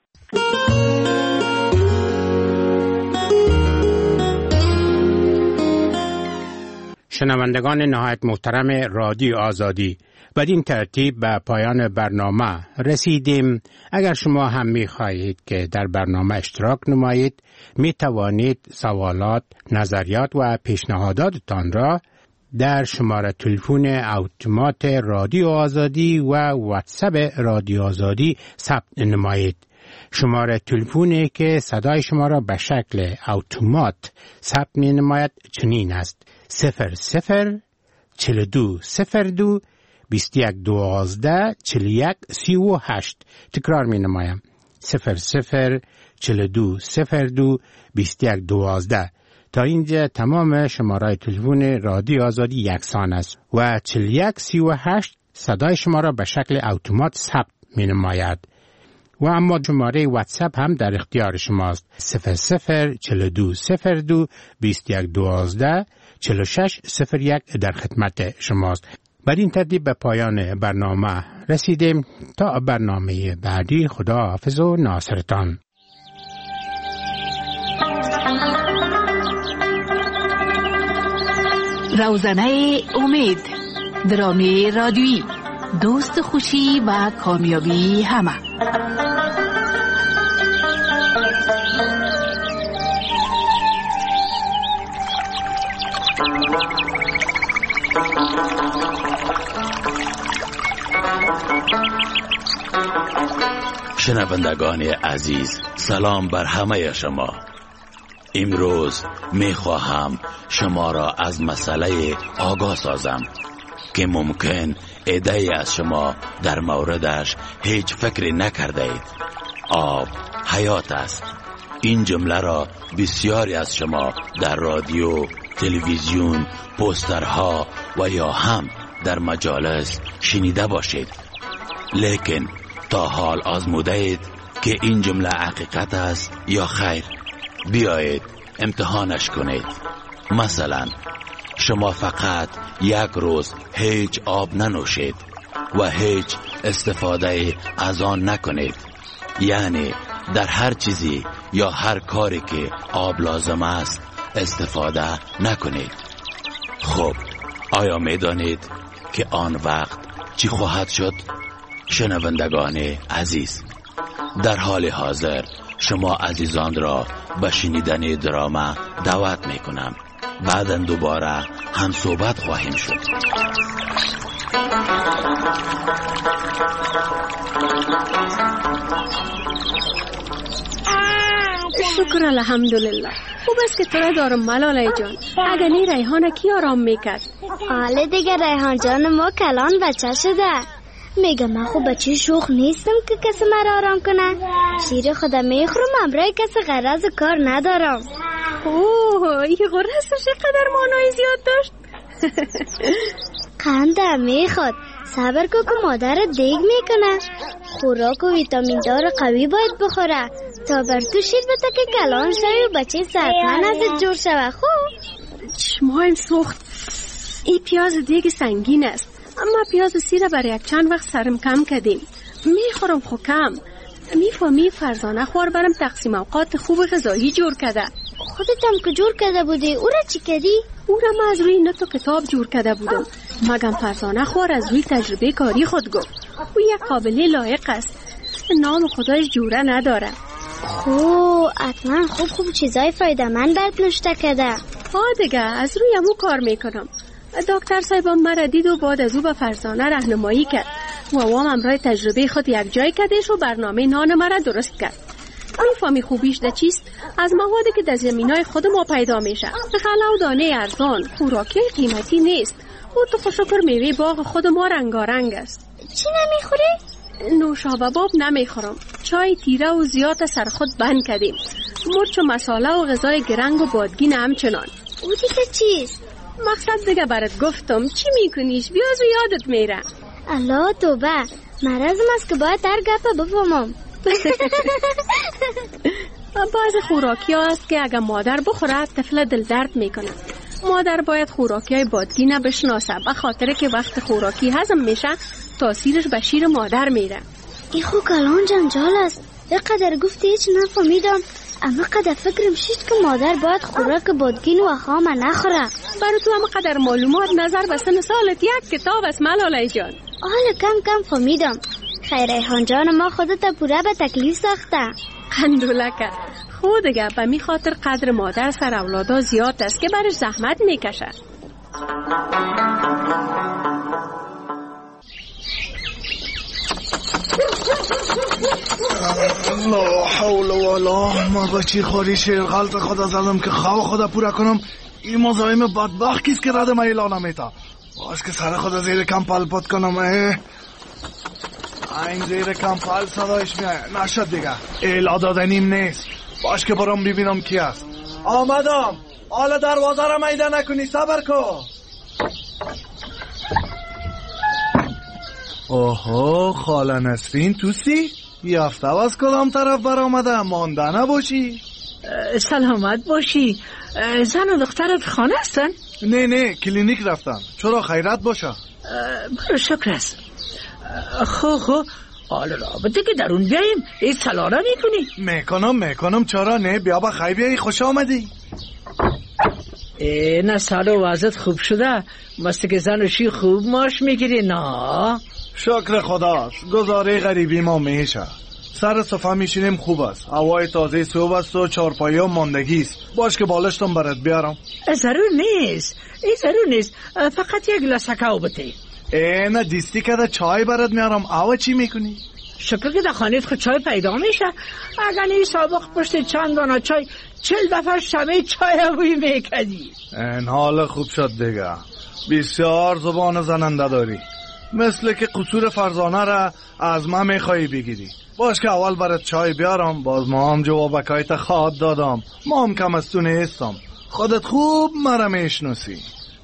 شنوندگان نهایت محترم رادیو آزادی، بدین ترتیب به پایان برنامه رسیدیم. اگر شما هم می خواهید که در برنامه اشتراک نمایید، می توانید سوالات، نظریات و پیشنهاداتتان را در شماره تلفن اتومات رادیو آزادی و واتساپ رادیو آزادی ثبت نمایید. شماره تلفنی که صدای شما را به شکل اتومات ثبت می نماید چنین است: صفر صفر چل دو صفر دو بیست یک دوازده چل یک سی و هشت. تکرار می نمایم: صفر صفر چل دو صفر دو بیست یک دوازده. تا اینجا تمام شماره تلفن رادیو آزادی یکسان است و چل یک سی و هشت صدای شما را به شکل اتومات ثبت می نماید. و اما شماره واتساپ هم در اختیار شماست. صفر صفر چهل و دو صفر دو بیست و یک دوازده چهل و شش صفر یک در خدمت شماست. بر این ترتیب به پایان برنامه رسیدیم. تا برنامه بعدی، خدا حافظ و ناصرتان. روزنه امید، درامه رادیویی، دوست خوشی و کامیابی همه. شنوندگان عزیز، سلام بر همه شما. امروز می خواهم شما را از مسئله آگاه سازم که ممکن عده‌ای از شما در موردش هیچ فکری نکرده اید. آب حیات است. این جمله را بسیاری از شما در رادیو، تلویزیون، پوسترها و یا هم در مجالس شنیده باشید. لیکن تا حال آزموده اید که این جمله حقیقت است یا خیر؟ بیایید امتحانش کنید. مثلا شما فقط یک روز هیچ آب ننوشید و هیچ استفاده از آن نکنید، یعنی در هر چیزی یا هر کاری که آب لازم است استفاده نکنید. خب آیا میدانید که آن وقت چی خواهد شد؟ شنوندگان عزیز، در حال حاضر شما عزیزان را به شنیدن دراما دعوت می کنم. بعداً دوباره هم صحبت خواهیم شد. شکر الحمدلله. خوب است که تو را دارم ملاله جان. اگر نی ریحانه کی آرام میکرد؟ حالا دیگه ریحان جان ما کلان بچه شده. میگم من خوب بچه شوخ نیستم که کسی مرا آرام کنه. شیر خودم میخورم، امرای کسی غرض کار ندارم. اوه این غرضش چقدر معنای زیاد داشت. قندم میخواد. صبر کو که مادر دیگ میکنه. خوراک و ویتامین دار قوی باید بخوره تا بر تو شیر بتا که کلان شوی و بچه صحتمند ازت جور شوه. خوب چشمایم سوخت. این پیاز دیگ سنگین است، اما پیاز سیره برای یک چند وقت سرم کم کردیم. میخورم خو کم. میفهمی فرزانه خوار برم تقسیم اوقات خوب غذایی جور کرده. خودت هم که جور کرده بودی، او را چی کردی؟ او را من از روی نت و کتاب جور کرده بودم. مگم فرزانه خوار از روی تجربه کاری خود گفت. او یک قابلی لایق است، نام خدایش جوره نداره. خو حتما خوب خوب چیزای فایده من برات نوشته کرده. ها دیگه از روی امو کار میکنم. دکتر صاحبم مرا دید و بعد از او به فرزانه راهنمایی کرد و وام امرای تجربه خود یک جای کردش و برنامه نان مرا درست کرد. میفهمی خوبیش ده چیست؟ از موادی که در زمینای خود ما پیدا میشه. خلا و دانه ارزان، خوراکی قیمتی نیست. و تو خوشکر میوه باغ خود ما رنگارنگ است. چی نمیخوری؟ نوشابه نمیخورم. چای تیره و زیاد سر خود بند کردیم. مرچ و مساله و غذای گرنگ و بادگین همچنان. او دیگه چیست؟ مقصد دیگه برات گفتم. چی میکنیش؟ بیاز و یادت میره. الله توبه، مرضم است که باید در گپه بفهمم. بعض خوراکی ها است که اگر مادر بخوره طفل دل درد میکنه. مادر باید خوراکی های بادگینه بشناسه، به خاطر که وقت خوراکی هضم میشه تاثیرش به شیر مادر میره. این خو کلان جنجال است. یقدر گفتی هیچ نفهمیدم، اما قدر فکرم شید که مادر باید خوراک بادگین و خام نخوره. برای تو اما قدر معلومات نظر به سن سالت یک کتاب است ملاله جان. حالا کم کم فهمیدم. خیر ریحان جان ما خودت پوره به تکلیف ساخته. قندولکه خود دیگه به می خاطر قدر مادر سر اولادا زیاد است که برش زحمت میکشه. لا حول ولا ما بچی خوری شیر غلط خدا زدم که خواه خدا پورا کنم. این مزایم بدبخت کیست که رد ما اعلان نمیتا؟ باش که سر خدا زیر کمپل پد کنم. این زیر کمپل صدایش میاد نشد دیگه. اعلان دادنیم نیست. باش که برام ببینم کی است. آمدم. حالا دروازه را میده نکنی، صبر کن. اوهو خاله نسرین توسی؟ یافته از کدام طرف برآمده مانده نباشی؟ سلامت باشی. زن و دخترت خانه هستن؟ نه نه کلینیک رفتن. چرا خیرت باشه؟ برو شکر است. خو خو حالا رابطه که درون بیاییم این سلاره میکنی؟ میکنم میکنم چرا نه. بیا با خیلی بیایی خوش آمدی. نه سال و وضعت خوب شده. مسته که زن و شی خوب ماش میگیری نه؟ شکر خداست. گزاره غریبی ما میشه. سر صفحه میشینیم خوب است. هوای تازه صبح است و چارپایی ها ماندگی است. باش که بالشتم برات بیارم. ضرور نیست. این ضرور نیست. فقط یک گلاس کاو بده. نه دیستی که ده چای برات میارم. آوا چی میکنی؟ شکر که در خانهت خود چای پیدا میشه. اگر این سابق پشت چند دانه چای چل دفعه شمه چای بوی میکدی. این حال خوب شد دیگه. بسیار زبان زننده داری. مثل که قصور فرزانه را از ما میخوایی بگیری. باش که اول برات چای بیارم. باز ما هم جوابکایت خواد دادم. ما هم کم از تو نیستم. خودت خوب مرا میشناسی.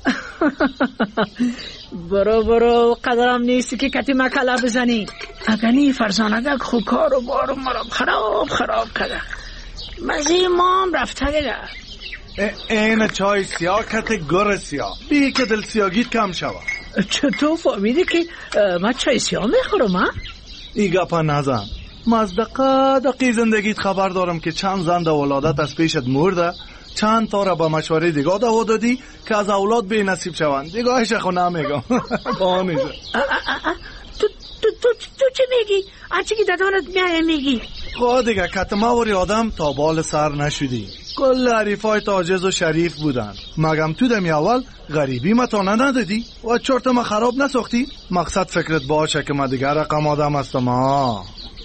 برو برو قدرم نیستی که کتی مکلا بزنی. اگنی فرزانگک خود کار و بارو مرا خراب خراب کرده. مزی ما هم رفته دیگه. این چای سیاه کت گر سیاه. بی که دل سیاگیت کم شود. چطور فهمیدی که من چای سیاه میخورم ها؟ ای گپا نزن. من از دقیق دقیق زندگیت خبر دارم که چند زن در ولادت از پیشت مرده. چند تا را با مشوره دیگاه دوا دادی که از اولاد بی نصیب شوند. دیگاهش خو نمیگم. با نیزه تو تو تو تو چه میگی؟ آنچه که دادانت میای میگی؟ خواه دیگه کتماوری آدم تا بال سر نشدی. کل عریفای تاجز و شریف بودن. مگم تو دمی اول غریبی ما تا ندادی و چرت ما خراب نساختی؟ مقصد فکرت باشه که ما دیگر رقم آدم هستم ها.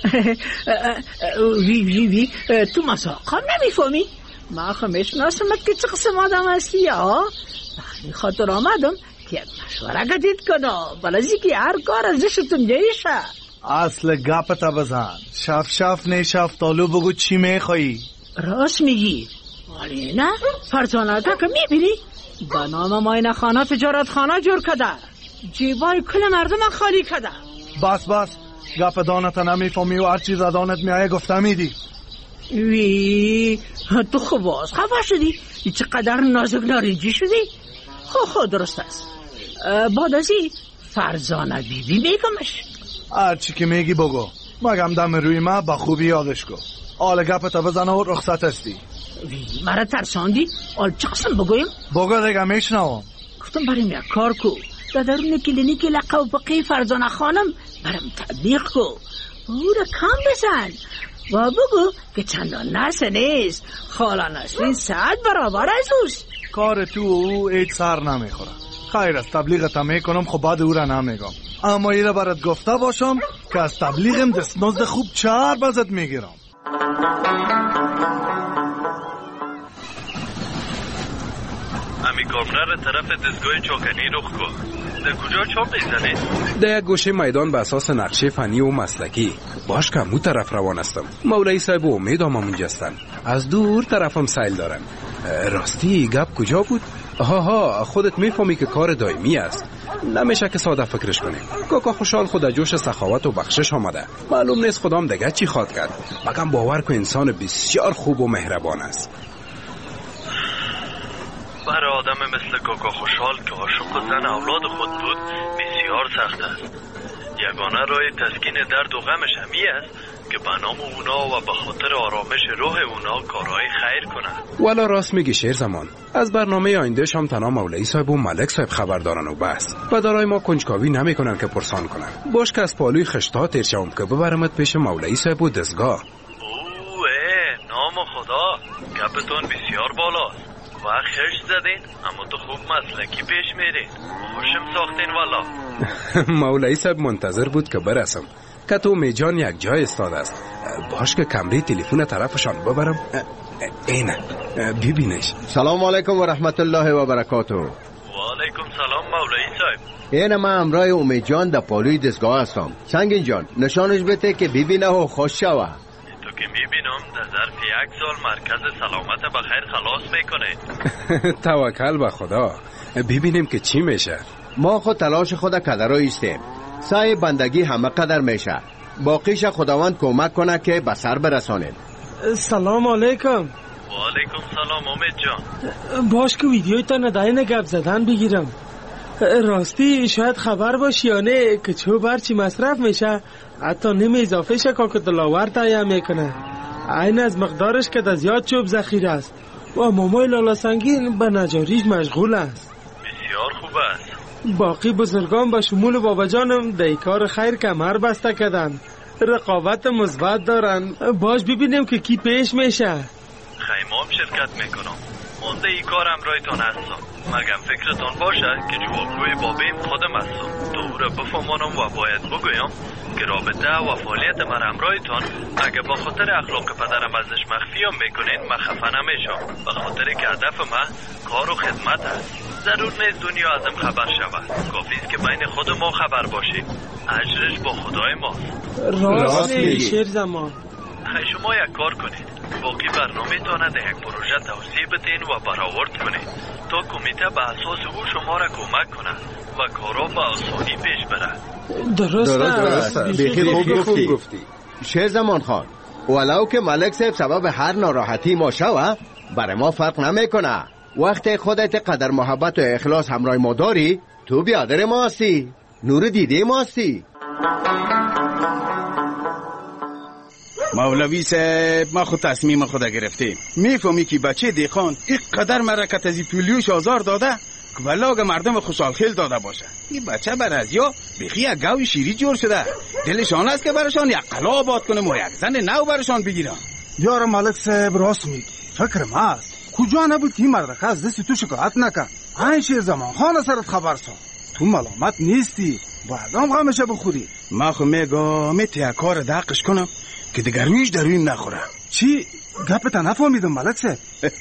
وی وی وی تو مساقم نمیفهمی؟ ما خمیش ناسمت که چه قسم آدم هستی یا؟ بخی خاطر آمدم که یک مشوره گدید کنم بلازی که هر کار ازشتون جایشه. اصل گپ تا بزن. شف شف نه شف تالو بگو چی میخوایی؟ راست میگی. ولی نه فرزانه تا که میبینی با نام ماین خانه تجارت خانه جور کده. جیبای کل مردم خالی کده. بس بس گپ دانت نمیفهمی و هر چیز دانت میایه گفته میدی. وی تو خوب باز خفه شدی. چقدر نازک نارنجی شدی. خو خو درست است. بعد از این فرزانه بیبی میگمش. هر چی که میگی بگو. مگم دم روی ما با خوبی یادش کن. آل گپ تا بزنه و رخصت هستی. وی مرا ترساندی. آل چه قسم بگویم؟ بگو دیگه میشنوم. گفتم بریم یک کار کو. در درون کلینیک لقب بقی فرزانه خانم برم تبلیغ کو. بورا کم بزن و بگو که چندان نسه نیست. خالا نسلین ساعت برابر از اوست. کار تو او ایت سر نمیخوره. خیر از تبلیغت میکنم خب بعد او را نمیگم. اما ای را برات گفته باشم که از تبلیغم دستمزد خوب چهار بازت میگیرم. امی گورنر طرف دستگاه چاکنی رخ کن. در کجا چاپ میزنی؟ در یک گوشه میدان به اساس نقشه فنی و مسلکی. باش که مو طرف روان هستم. مولای صاحب و امید هم اونجا هستن. از دور طرفم سیل دارن. راستی گپ کجا بود؟ ها ها خودت میفهمی که کار دائمی است. نمیشه که ساده فکرش کنیم. کاکا خوشحال خود جوش سخاوت و بخشش آمده. معلوم نیست خدام دیگه چی خواد کرد. مگم باور کن انسان بسیار خوب و مهربان است. برای آدم مثل کاکا خوشحال که عاشق زن اولاد خود بود بسیار سخت است. یگانه راه تسکین درد و غمش همی است که به نام اونا و به خاطر آرامش روح اونا کارهای خیر کنند. والا راست میگی شیر زمان. از برنامه آیندهش هم تنها مولوی صاحب و ملک صاحب خبر دارن و بس. و دارای ما کنجکاوی نمیکنن که پرسان کنن. باش که از پالوی خشتا تیر شوم که ببرمت پیش مولوی صاحب و دستگاه. اوه نام خدا گپتون بسیار بالاست. و خرش زدین اما تو خوب مسلکی پیش میرین. خوشم ساختین والا. مولوی صاحب منتظر بود که برسم که تو میجان یک جای استاد است. باش که کمری تلفن طرفشان ببرم. اینه ببینش. سلام علیکم و رحمت الله و برکاته. و علیکم سلام مولوی صاحب. اینه من امرای امید جان در پالوی دستگاه هستم. سنگین جان نشانش بده که ببینه و خوش شوه. تو که میبینم در ظرف یک سال مرکز سلامت بخیر خلاص میکنه. توکل به خدا. ببینیم که چی میشه. ما خود تلاش خود کدر رو ایستیم. سعی بندگی همه قدر میشه. باقیش خداوند کمک کنه که به سر برسانید. سلام علیکم. و علیکم سلام امید جان. باش که ویدیوی تا نداین گپ زدن بگیرم. راستی شاید خبر باشی یا نه که چو برچی مصرف میشه حتی نیم اضافه شه که دلاور تایه میکنه. این از مقدارش که در زیاد چوب ذخیره است و مامای لالا سنگین به نجاریش مشغول است. بسیار خوب است. باقی بزرگان با شمول بابا جانم در کار خیر کمر بسته کردن، رقابت مثبت دارن. باش ببینیم که کی پیش میشه. خیمام شرکت میکنم. مانده ای کار امرایتان هستم. مگم فکرتان باشه که جوابگوی بابیم خودم هستم. تو او را بفهمانم و باید بگویم که رابطه و فعالیت من امرایتان اگه با خاطر اخلاق پدرم ازش مخفیم میکنین من خفه نمیشم. به خاطر که هدف من کار و خدمت است. ضرور نیست دنیا ازم خبر شود. کافیست که بین خود ما خبر باشی. اجرش با خدای ماست. راست میگی شیر زمان. خیلی شما یک کار کنید. باقی برنامه تانه ده یک پروژه توسیع بدین و برآورد کنید تا کمیته به اساس او شما را کمک کنه و کارا به آسانی پیش بره. درست درست بیخی خوب گفتی. شیر زمان خان، ولو که ملک صاحب سبب هر ناراحتی ما شوه برای ما فرق نمیکنه. وقتی خودت قدر محبت و اخلاص همراه ما داری تو بیادر ما هستی، نور دیده ما هستی. مولوی صاحب ما خود تصمیم خود گرفتیم. میفهمی که بچه دیخان این قدر مرکت از پولیوش آزار داده که بلاگ مردم خوشحال خیل داده باشه. این بچه بر از یا بخی یک گوی شیری جور شده. دلشان است که برشان یک قلا آباد کنم و یک زن نو برشان بگیرم. یار ملک صاحب راست میگی. فکر ما است کجا نبود که این مردخه از دست تو شکایت نکن. این شیر زمان خان سرت خبر سا تو ملامت نیستی، باید هم غمشه بخوری. ما خو میگم میتی کار دقش کنم که دیگر رویش در رویم نخوره. چی؟ گپتا نفهمیدم ملک صاحب.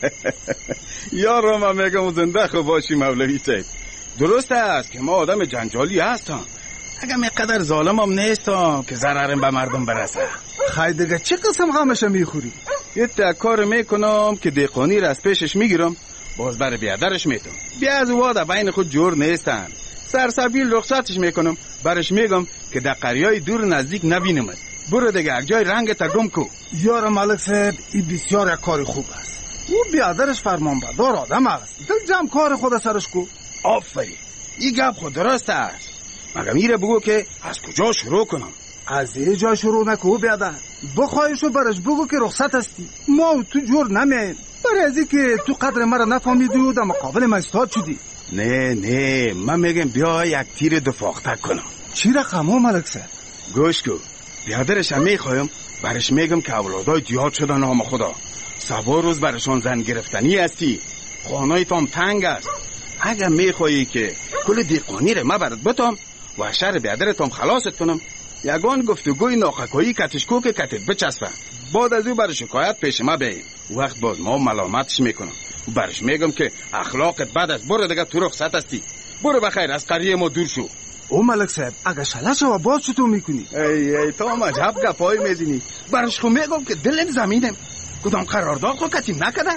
یارو ما میگم زنده خو باشی مولوی صاحب. درست است که ما آدم جنجالی هستم، اگه میقدر ظالمم نیستم که ضررم به مردم برسه. خیلی دیگه چه قسم غمشه میخوری؟ یه تکار میکنم که دیقانی را از پیشش میگیرم، باز بر بیادرش میتم. بیا از وادا بین خود جور نیستن. سرسبیل رخصتش میکنم، برش میگم که در قریای دور نزدیک نبینمت. برو دیگه یک جای رنگ تا گم کو. یار ملک صاحب این بسیار یک کار خوب است. او بیادرش فرمانبردار آدم است، دل جمع کار خود سرش کو. آفرین، این گپ خود درست است. مگه میره بگو که از کجا شروع کنم؟ از یه جا شروع نکو بیادر. بخواهیشو برش بگو که رخصت هستی، ما و تو جور نمیم. برای ازی که تو قدر مرا نفهمیدی و در مقابل من استاد شدی. نه نه من میگم بیا یک تیر دفاختک کنم. چی رقمو ملک صاحب؟ گوش کو، بیادرش هم میخوایم برش میگم که اولادای جهاد شدن نام خدا. سبا روز برشان زن گرفتنی هستی، خانای تام تنگ است. اگر میخوایی که کل دیقانی رو ما برات بتام و شر بیادرتام خلاصت کنم، یگان گفتگوی ناخکایی کتشکو که کتت بچسبه. بعد از او برای شکایت پیش ما بیاییم. وقت باز ما ملامتش میکنم و برش میگم که اخلاقت بد است، برو دیگه تو رخصت هستی، برو بخیر از قریه ما دور شو. او ملک صاحب اگه شلش و باز چطور میکنی؟ ای ای تو مجب گپای میزنی. برش خو میگم که دلم زمینم، کدام قرارداد خو کتیم نکده.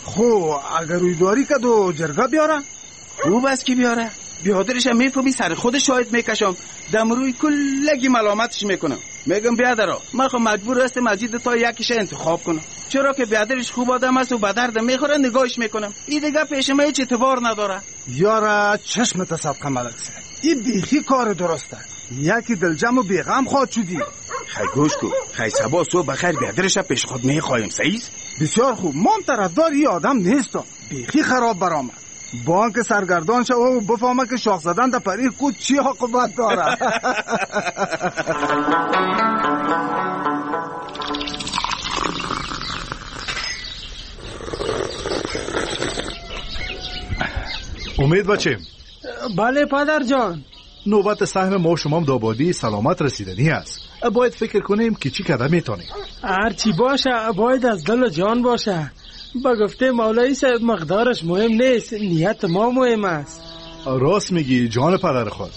خو اگر روی داری کد و جرگه بیاره خوب است که بیاره. بیادرش هم میفهمی سر خودش شاید میکشم، دم روی کلگی ملامتش میکنم. میگم بیادرها من خو مجبور است مجید تا یکیش انتخاب کنم، چرا که بیادرش خوب آدم است و به درد میخوره نگاهش میکنم. این دیگه پیش ما هیچ اعتبار نداره. یارا چشمت صدقه ملک صاحب، این بیخی کار درسته. یکی دلجم و بیغم خواهد شدی. خیلی گوش کو، خیلی سبا صبح بخیر بیادرش پیش خود میخوایم. سعیز بسیار خوب، ما هم طرفدار این آدم نیستم. بیخی خراب برآمد. بانک سرگردان شو و بفهمه که شاخ زدن در پری کود چی عاقبت داره. امید بچه. بله پدر جان. نوبت سهم ما شما دابادی سلامت رسیدنی است. باید فکر کنیم که چی کده میتونیم. هر چی باشه باید از دل و جان باشه. با گفته مولایی صاحب مقدارش مهم نیست، نیت ما مهم است. راست میگی جان پدر خود.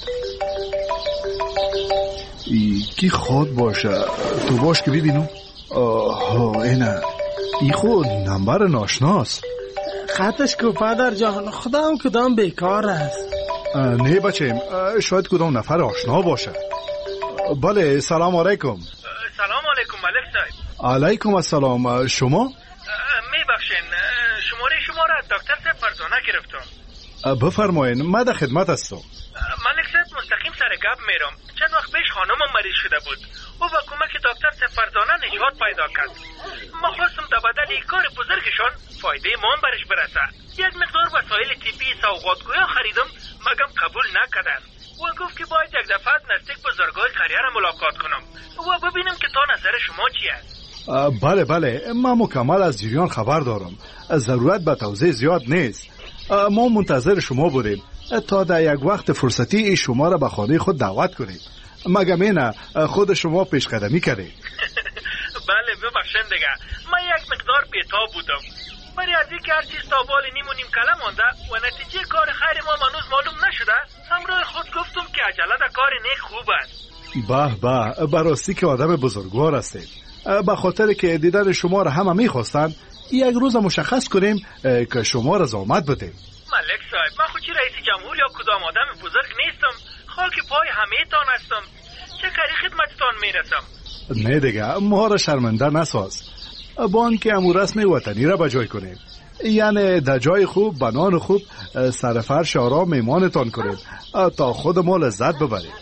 ای کی خود باشه تو باش که ببینم. آها اینه، ای خود نمبر ناشناست. خطش کو پدر جان، خدا هم کدام بیکار است. نه بچه، شاید کدام نفر آشنا باشه. بله سلام علیکم. سلام علیکم ملک صاحب. علیکم السلام. شما؟ میبخشین شماره شما را از دکتر صاحب فرزانه گرفتم. بفرمایین من در خدمت هستم. ملک صاحب مستقیم سر گپ میرم. چند وقت پیش خانمم مریض شده بود. او با کمک دکتر صاحب فرزانه نجات پیدا کرد. ما خواستم در بدل این کار بزرگشان فایده ما برش برسه. یک مقدار وسایل طبی سوغاتگویا خریدم مگم قبول نکردن و گفت که باید یک دفعه نزدیک بزرگای قریه ملاقات کنم و ببینم که تا نظر شما چی است. بله بله من مکمل از جریان خبر دارم. ضرورت به توضیح زیاد نیست. ما منتظر شما بودیم تا در یک وقت فرصتی شما را به خانه خود دعوت کنیم. مگم اینه خود شما پیش قدمی کردید؟ بله ببخشید دیگه من یک مقدار بی‌تاب بودم ولی از اینکه هر چیز تا بال نیم و نیم کله مانده و نتیجه کار خیر ما منوز معلوم نشده همراه خود گفتم که عجله در کار نیک خوب است. به به براستی که آدم بزرگوار هستید. به خاطر که دیدن شما را همه میخواستن یک روز مشخص کنیم که شما را زحمت بدیم. ملک صاحب من خود چی رئیس جمهور یا کدام آدم بزرگ نیستم. خاک پای همه تان هستم. چه کاری خدمتتان میرسم؟ نه دیگه ما را شرمنده نساز. با آنکه امو رسم وطنی را بجای کنیم یعنی در جای خوب بنان خوب سر فرش آرام میمانتان کنیم تا خود ما لذت ببریم.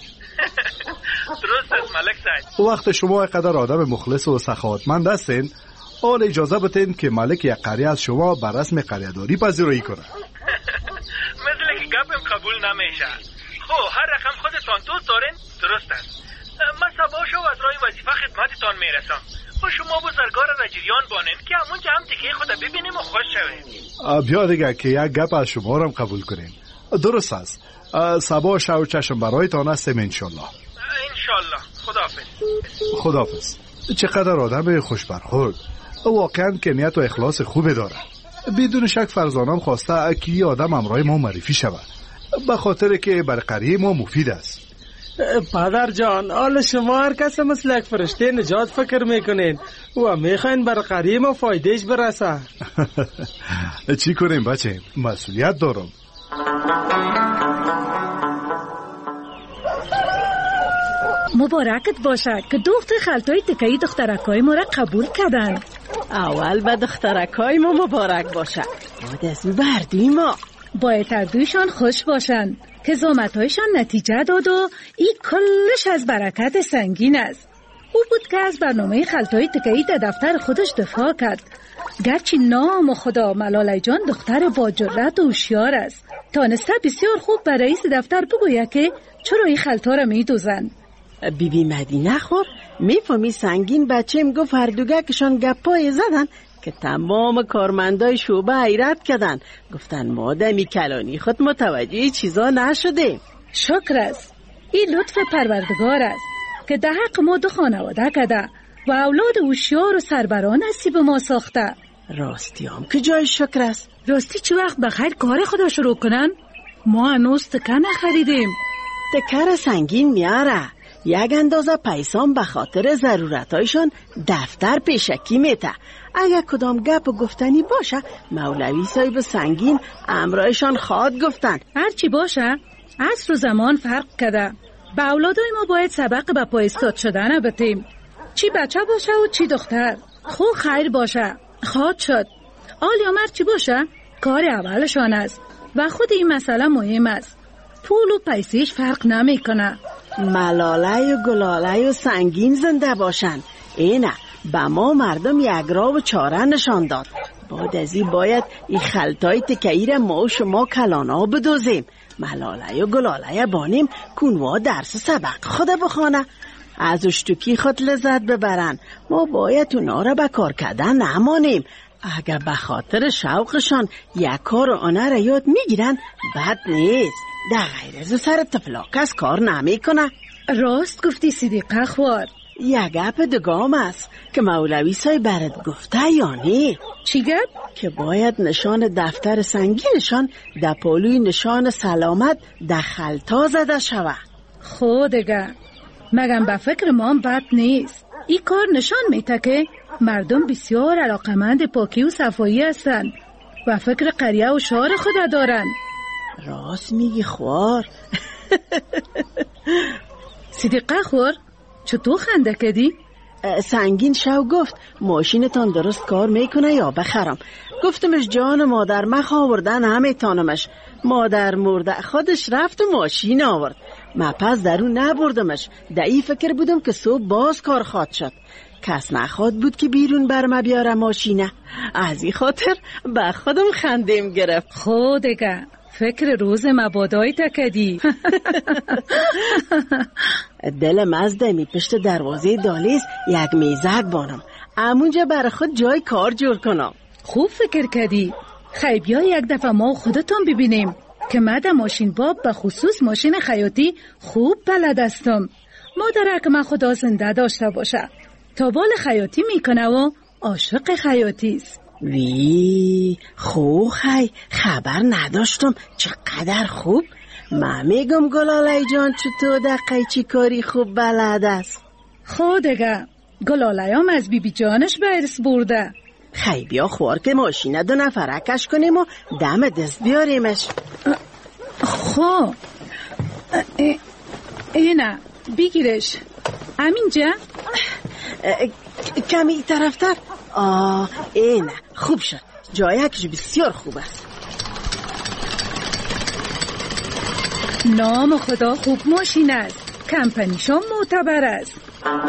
درست است ملک صاحب. وقت شما قدر آدم مخلص و سخاوتمند هستین حال اجازه بتین که ملک یک قریه از شما بر رسم قریه‌داری پذیرایی کنه. مثل که گپم قبول نمیشه. خب هر رقم خودتان دوست دارین درست است. من صبح شو از راه وظیفه خدمتتان میرسم و شما بزرگار را جریان بانین که همونجا هم دیگه خود ببینیم و خوش شویم. بیا دیگه که یک گپ از شما را هم قبول کنیم. درست است. صبح شو چشم برایتان هستیم انشالله. انشالله. خداحافظ. خداحافظ. چقدر آدم خوش برخورد. واقعا که نیت و اخلاص خوبی داره. بدون شک فرزانم خواسته که یه آدم همراه ما معرفی شود به خاطر که بر قریه ما مفید است. پدر جان حال شما هر کس مثل یک فرشته نجات فکر میکنین و میخواین بر قریه ما فایدهش برسه. چی کنیم بچه مسئولیت دارم. مبارکت باشه که دختر خالتوی تکایی دخترکای ما را قبول کردن. اول به دخترکای ما مبارک باشه بعد از اون بردوی ما. باید تردویشان خوش باشن که زحمت‌هایشان نتیجه داد و این کلش از برکت سنگین است. او بود که از برنامه خالتوی تکایی در دفتر خودش دفاع کرد. گرچه نام خدا ملاله جان دختر با جرأت و هوشیار است تانسته بسیار خوب به رئیس دفتر بگوید که چرا این خالتا را میدوزن. بی بی مدینه خور میفهمی سنگین بچه گفت هر دوگه کشان گپای زدن که تمام کارمندای شعبه حیرت کردن گفتن ما دمی کلانی خود متوجه چیزا نشده. شکر است این لطف پروردگار است که در حق ما دو خانواده کده و اولاد هوشیار و سربران نصیب ما ساخته. راستی هم که جای شکر است. راستی چه وقت بخیر کار خدا شروع کنن؟ ما هنوز تکه نخریدیم. تکه سنگین میاره یک اندازه پیسان به خاطر ضرورتایشان دفتر پیشکی میته. اگر کدام گپ گفتنی باشه مولوی صاحب سنگین امرایشان خواد گفتن. هرچی باشه عصر و زمان فرق کرده. به اولادای ما باید سبق به پای استاد شدن بتیم. چی بچه باشه و چی دختر خو خیر باشه خواد شد. آل یا مرد چی باشه کار اولشان است و خود این مسئله مهم است. پول و پیسیش فرق نمی کنه. ملاله و گلاله و سنگین زنده باشن. اینه به ما مردم یک راه و چاره نشان داد. بعد از این باید این خلطای تکهی را ما و شما کلانا بدوزیم. ملاله و گلاله بانیم کنوا درس سبق خود بخوانه از اشتکی خود لذت ببرن. ما باید اونا را به کار کردن نمانیم. اگر به خاطر شوقشان یک کار آنه را یاد میگیرن بد نیست. در غیر از سر تفلاک از کار نمی کنه. راست گفتی صدیقه خوار. یک گپ دگام است که مولوی صاحب برات گفته یا نه؟ چی گپ؟ که باید نشان دفتر سنگینشان در پالوی نشان سلامت در خلطا زده شود. خودگه مگم به فکر ما بد نیست. این کار نشان میده که مردم بسیار علاقمند پاکی و صفایی هستند و فکر قریه و شهر خود دارن. راست میگی خوار. صدیقه خور چطور خنده کردی؟ سنگین شو گفت ماشینتان درست کار میکنه یا بخرم. گفتمش جان مادر مخ آوردن همه تانمش. مادر مرده خودش رفت و ماشین آورد. من پس در اون نبردمش. دعی فکر بودم که صبح باز کار خواد شد. کس نخواد بود که بیرون برم بیاره ماشینه. از این خاطر به خودم خندیم گرفت. خودگه فکر روز مبادای تکدی. دلم از دمی پشت دروازه دالیز یک میزک بانم. امونجا برای خود جای کار جور کنم. خوب فکر کردی. خیلی بیا یک دفعه ما خودتون ببینیم که من در ماشین باب به خصوص ماشین خیاطی خوب بلد هستم. مادر که من خدا زنده داشته باشه تا بال خیاطی میکنه و عاشق خیاطی است. وی خوب خی خبر نداشتم. چقدر خوب. من میگم گلاله جان چطور دقیقی چی کاری خوب بلد است. خودگه گلاله هم از بی بی جانش به ارث برده. خی بیا خوار که ماشینه دو نفره کش کنیم و دم دست بیاریمش. خب اینه بگیرش. امینجا کمی طرفتر. آه اینه خوب شد. جایکش بسیار خوب است. نام خدا خوب ماشین است. کمپنیشون معتبر است.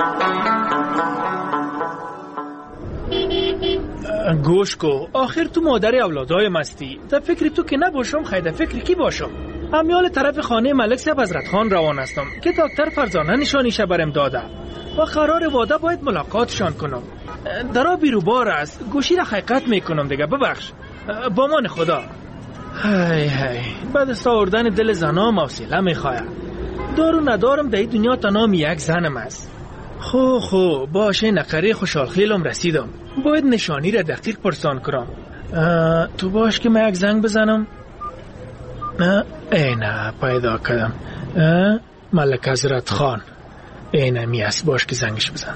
گوش کو آخر تو مادر اولادای مستی. تا فکر تو که نباشم خیده فکر کی باشم. همیال طرف خانه ملک صاحب حضرت خان روان هستم که دکتر فرزانه نشانیشه برم داده و قرار واده باید ملاقاتشان کنم. درا بیروبار است. گوشی را حقیقت میکنم دیگه. ببخش. با مان خدا. های های بعد از آوردن دل زنام حوصله میخواید. دارو ندارم در دنیا تنام یک زنم است. خو خو باشه نقره خوشحال خیلم رسیدم. باید نشانی را دقیق پرسان کنم. تو باش که من یک زنگ بزنم. اینه پیدا کردم. ملک حضرت خان. اینه می است. باش که زنگش بزنم.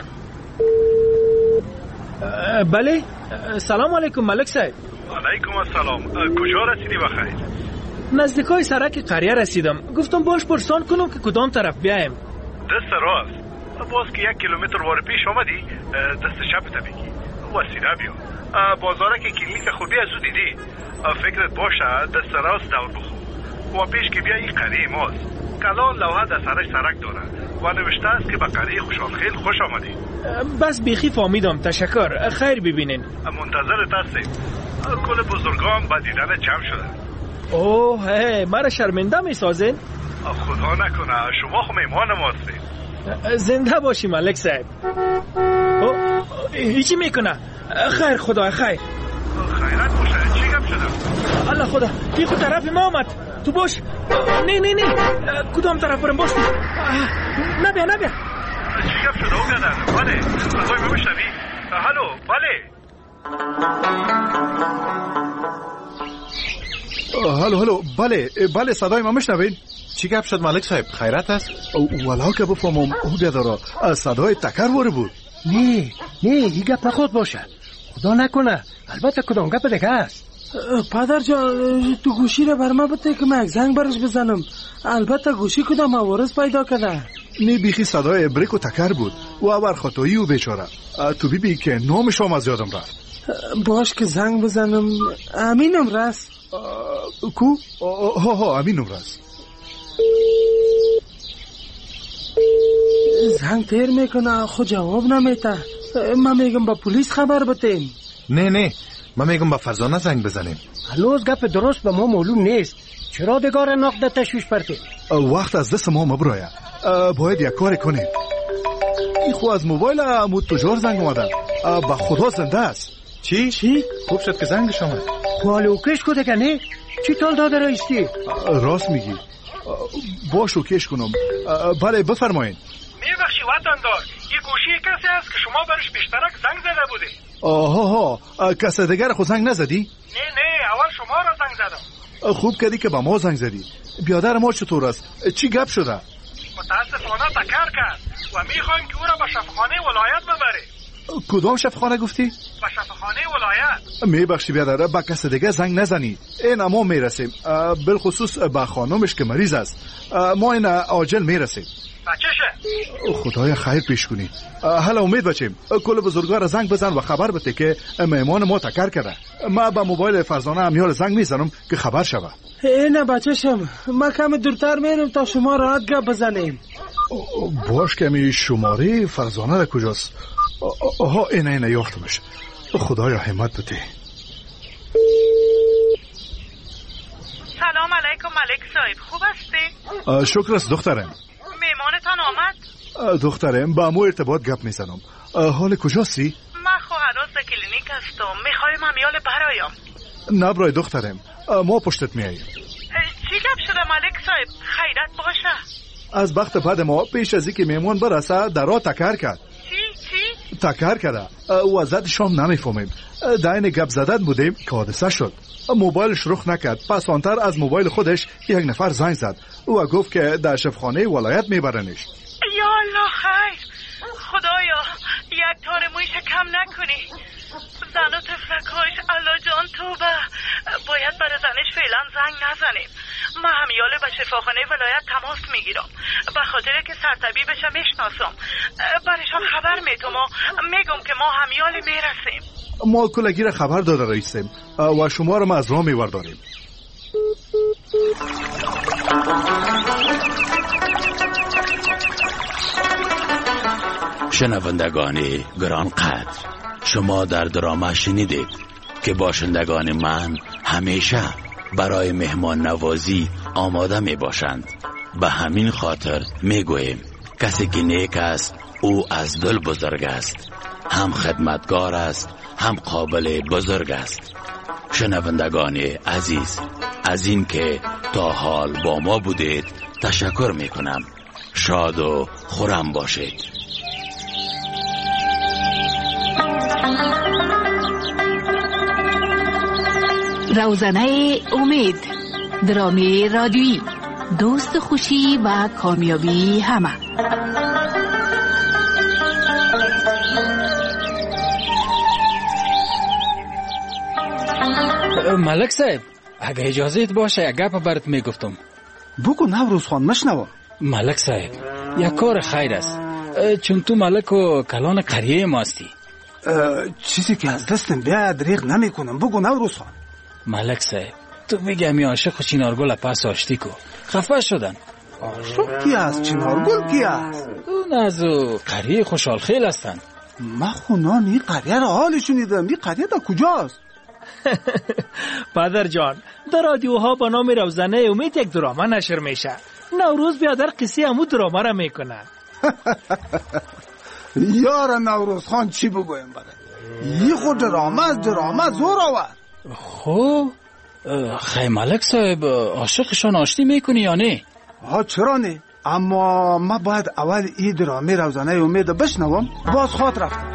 بله سلام علیکم ملک صاحب. علیکم السلام. کجا رسیدی بخیر؟ نزدیکای سرک قریه رسیدم. گفتم باش پرسان کنم که کدام طرف بیایم. دست راست. باز که یک کیلومتر وار پیش آمدی دست چپ تا بگی وسیله بیا. بازاره که کلینیک خوبی از او دیدی. فکرت باشه دست راست دور بخو و پیش که بیا این قریه ماست. کلان لوحه در سرش سرک داره و نوشته است که به قریه خوشحال خیل خوش آمدی. بس بیخی فامیدم. تشکر. خیر ببینین. منتظرت هستیم. کل بزرگان با دیدن جمع شده. اوه هی مرا شرمنده می سازین. خدا نکنه شما خو میمان ما هستید. زنده باشی ملک صاحب. هیچی میکنه. خیر خدا خیر. خیرت باشه. چی گپ شده؟ الله خدا این خود طرف ما آمد. تو باش. نه نه نه کدام طرف برم باشتی. نبیا نبیا. چی گپ شده او گدر؟ بله صدای ما بشنوی؟ هلو بله. هلو هلو بله بله صدای ما میشنوین؟ چی گپ شد ملک صاحب؟ خیرت است؟ ولا که بفهمم او بیادارا صدای تکر واره بود. نه نه این گپ نخواد باشه. خدا نکنه. البته کدام گپ دیگه است. پدر جان تو گوشی رو بر من بده که من یک زنگ برش بزنم. البته گوشی کدام عوارض پیدا کرده. نه بیخی صدای بریک و تکر بود و اور خطایی و بیچاره. تو بی بی که نامش هم از یادم رفت. باش که زنگ بزنم. امینم رست. کو؟ ها ها امینم رست. زنگ تیر میکنه خود جواب نمیده. من میگم با پلیس خبر بتیم. نه نه من میگم با فرزانه زنگ بزنیم. هنوز گپ درست به ما معلوم نیست. چرا دگار نقد تشویش پرتیم؟ وقت از دست ما مبرایه. باید یک کاری کنیم. این خو از موبایل عمود تجار زنگ اومدن. با خدا زنده است. چی؟ چی؟ خوب شد که زنگش آمد. پالوکش کده که نه؟ چی تال داده رایستی؟ راست میگی. باشو کش کنم. بله بفرمایین. میبخشی وطندار این گوشی کسی است که شما برش بیشترک زنگ زده بودی. آها ها کسی دیگر خود زنگ نزدی؟ نه نه اول شما را زنگ زدم. خوب کردی که با ما زنگ زدی. بیادر ما چطور است؟ چی گپ شده؟ متاسفانه تکر کرد و میخوایم که او را به شفاخانه ولایت ببره. کدام شفاخانه گفتی؟ به شفاخانه ولایت. میبخشی بیادر با کس دیگه زنگ نزنی. این ما میرسیم. بالخصوص با خانمش که مریض است. ما این عاجل میرسیم. بچه‌شه. خدای خیر پیش کنی. حالا امید بچیم کل بزرگوار زنگ بزن و خبر بده که مهمان ما تکر کرده. ما با موبایل فرزانه امیال زنگ میزنم که خبر شوه. نه بچه‌شم، ما کم دورتر میرم تا شما راحت گپ بزنیم. باش کمی شماره فرزانه را کجاست؟ آها اینه اینه یافتمش. خدایا همت بده. سلام علیکم ملک صاحب، خوب هستی؟ شکر است دخترم. میمانتان آمد؟ دخترم با مو ارتباط گپ میزنم. حال کجاستی؟ من خو هنوز در کلینیک هستم، میخوایم امیال برایم. نبرای دخترم، ما پشتت میاییم. چی گپ شده ملک صاحب؟ خیرت باشه. از بخت بعد ما پیش از اینکه میمون برسه درا تکر کرد. چی چی؟ تکر کرده. وضعیت شام نمیفهمیم. داین گپ زدن بودیم که حادثه شد. موبایلش رخ نکرد. پس آنتر از موبایل خودش یک نفر زنگ زد. او گفت که در شفاخانه ولایت میبرنش. یا الله خیر. خدایا یک تار مویش کم نکنی. زن و تفلکاش الله جان توبه. باید برای زنش فعلا زنگ نزنیم. من همیال به شفاخانه ولایت تماس میگیرم به خاطر که سرطبیبش میشناسم. برایشان خبر میتوم و میگم که ما همیال میرسیم. ما کلگیر خبر داده رئیسیم و شما رو ما از راه میورداریم. شنوندگان گران قدر، شما در دراما شنیدید که باشندگان من همیشه برای مهمان نوازی آماده می باشند. به همین خاطر می گوییم کسی که نیک است او از دل بزرگ است، هم خدمتگار است هم قابل بزرگ است. شنوندگان عزیز، از این که تا حال با ما بودید تشکر می کنم. شاد و خرم باشید. روزنه امید، درامی رادیویی، دوست خوشی و کامیابی همه. ملک صاحب اگه اجازهت باشه یک گپ برات میگفتم. بگو نوروز خان مشنوم. ملک صاحب یک کار خیر است، چون تو ملک و کلان قریه ما هستی. چیزی که از دستم بیاد دریغ نمی کنم. بگو نوروز خان. ملک صاحب تو میگه می عاشق چنارگل پس آشتی کو خفه شدن. عاشق کی است؟ چنارگل کی است؟ اون از قریه خوشحال خیل هستن. من خونان این قریه را حال شنیدم. این قریه دا کجاست؟ پدر جان در رادیوها با نام روزنه امید یک دراما نشر میشه. نوروز بیادر قصه همو دراما را میکنه. یار نوروز خان چی بگویم برای یه خود دراما دراما زور آورد. خب خیلی ملک صاحب عاشقشان آشتی میکنی یا نه؟ ها چرا نه، اما ما باید اول این درامی روزنه امید بشنوم. باز خواد رفتم.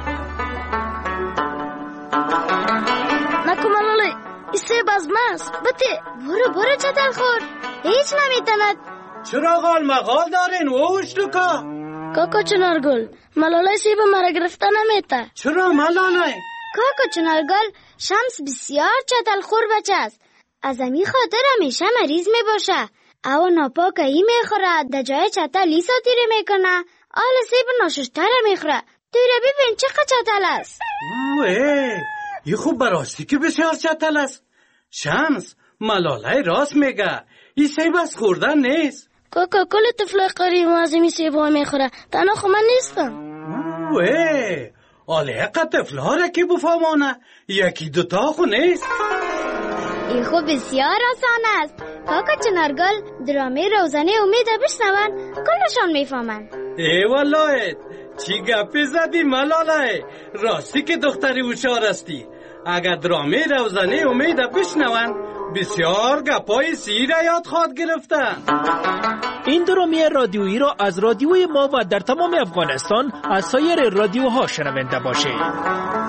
نکو ملالی ایسه بازماست بته برو برو چتل خور هیچ نمیتند. چرا غال مغال دارین ووش لکا؟ کاکا چنارگل ملالی سیب مرا گرفته نمیته. چرا ملالی؟ کاکا چنارگل شمس بسیار چتل خور بچه است. از امی خاطر همیشه مریض می باشه. او ناپاک ای می خوره در جای چتل لی ساتیره می کنه. آل سیب ناششتره می خوره. توی ببین چقدر چتل است. اوه ای خوب براستی که بسیار چتل است. شمس ملالی راست میگه، این سیب از خوردن نیست. کاکا کل طفل قریب از امی سیب ها می خوره. تنها خو من نیستم. اوه آله قد طفل ها را که بفهمانه یکی دوتا خو نیست. این خوب بسیار آسان است. کاکا چنارگل درامی روزنه امید بشنون کلشان میفهمن. ای والله چی گپی زدی ملاله، راستی که دختری هوشیار استی. اگر درامی روزنه امید بشنون بسیار گپای سیر یاد خواد گرفتن. این درامی رادیویی را از رادیوی ما و در تمام افغانستان از سایر رادیوها شنونده باشید.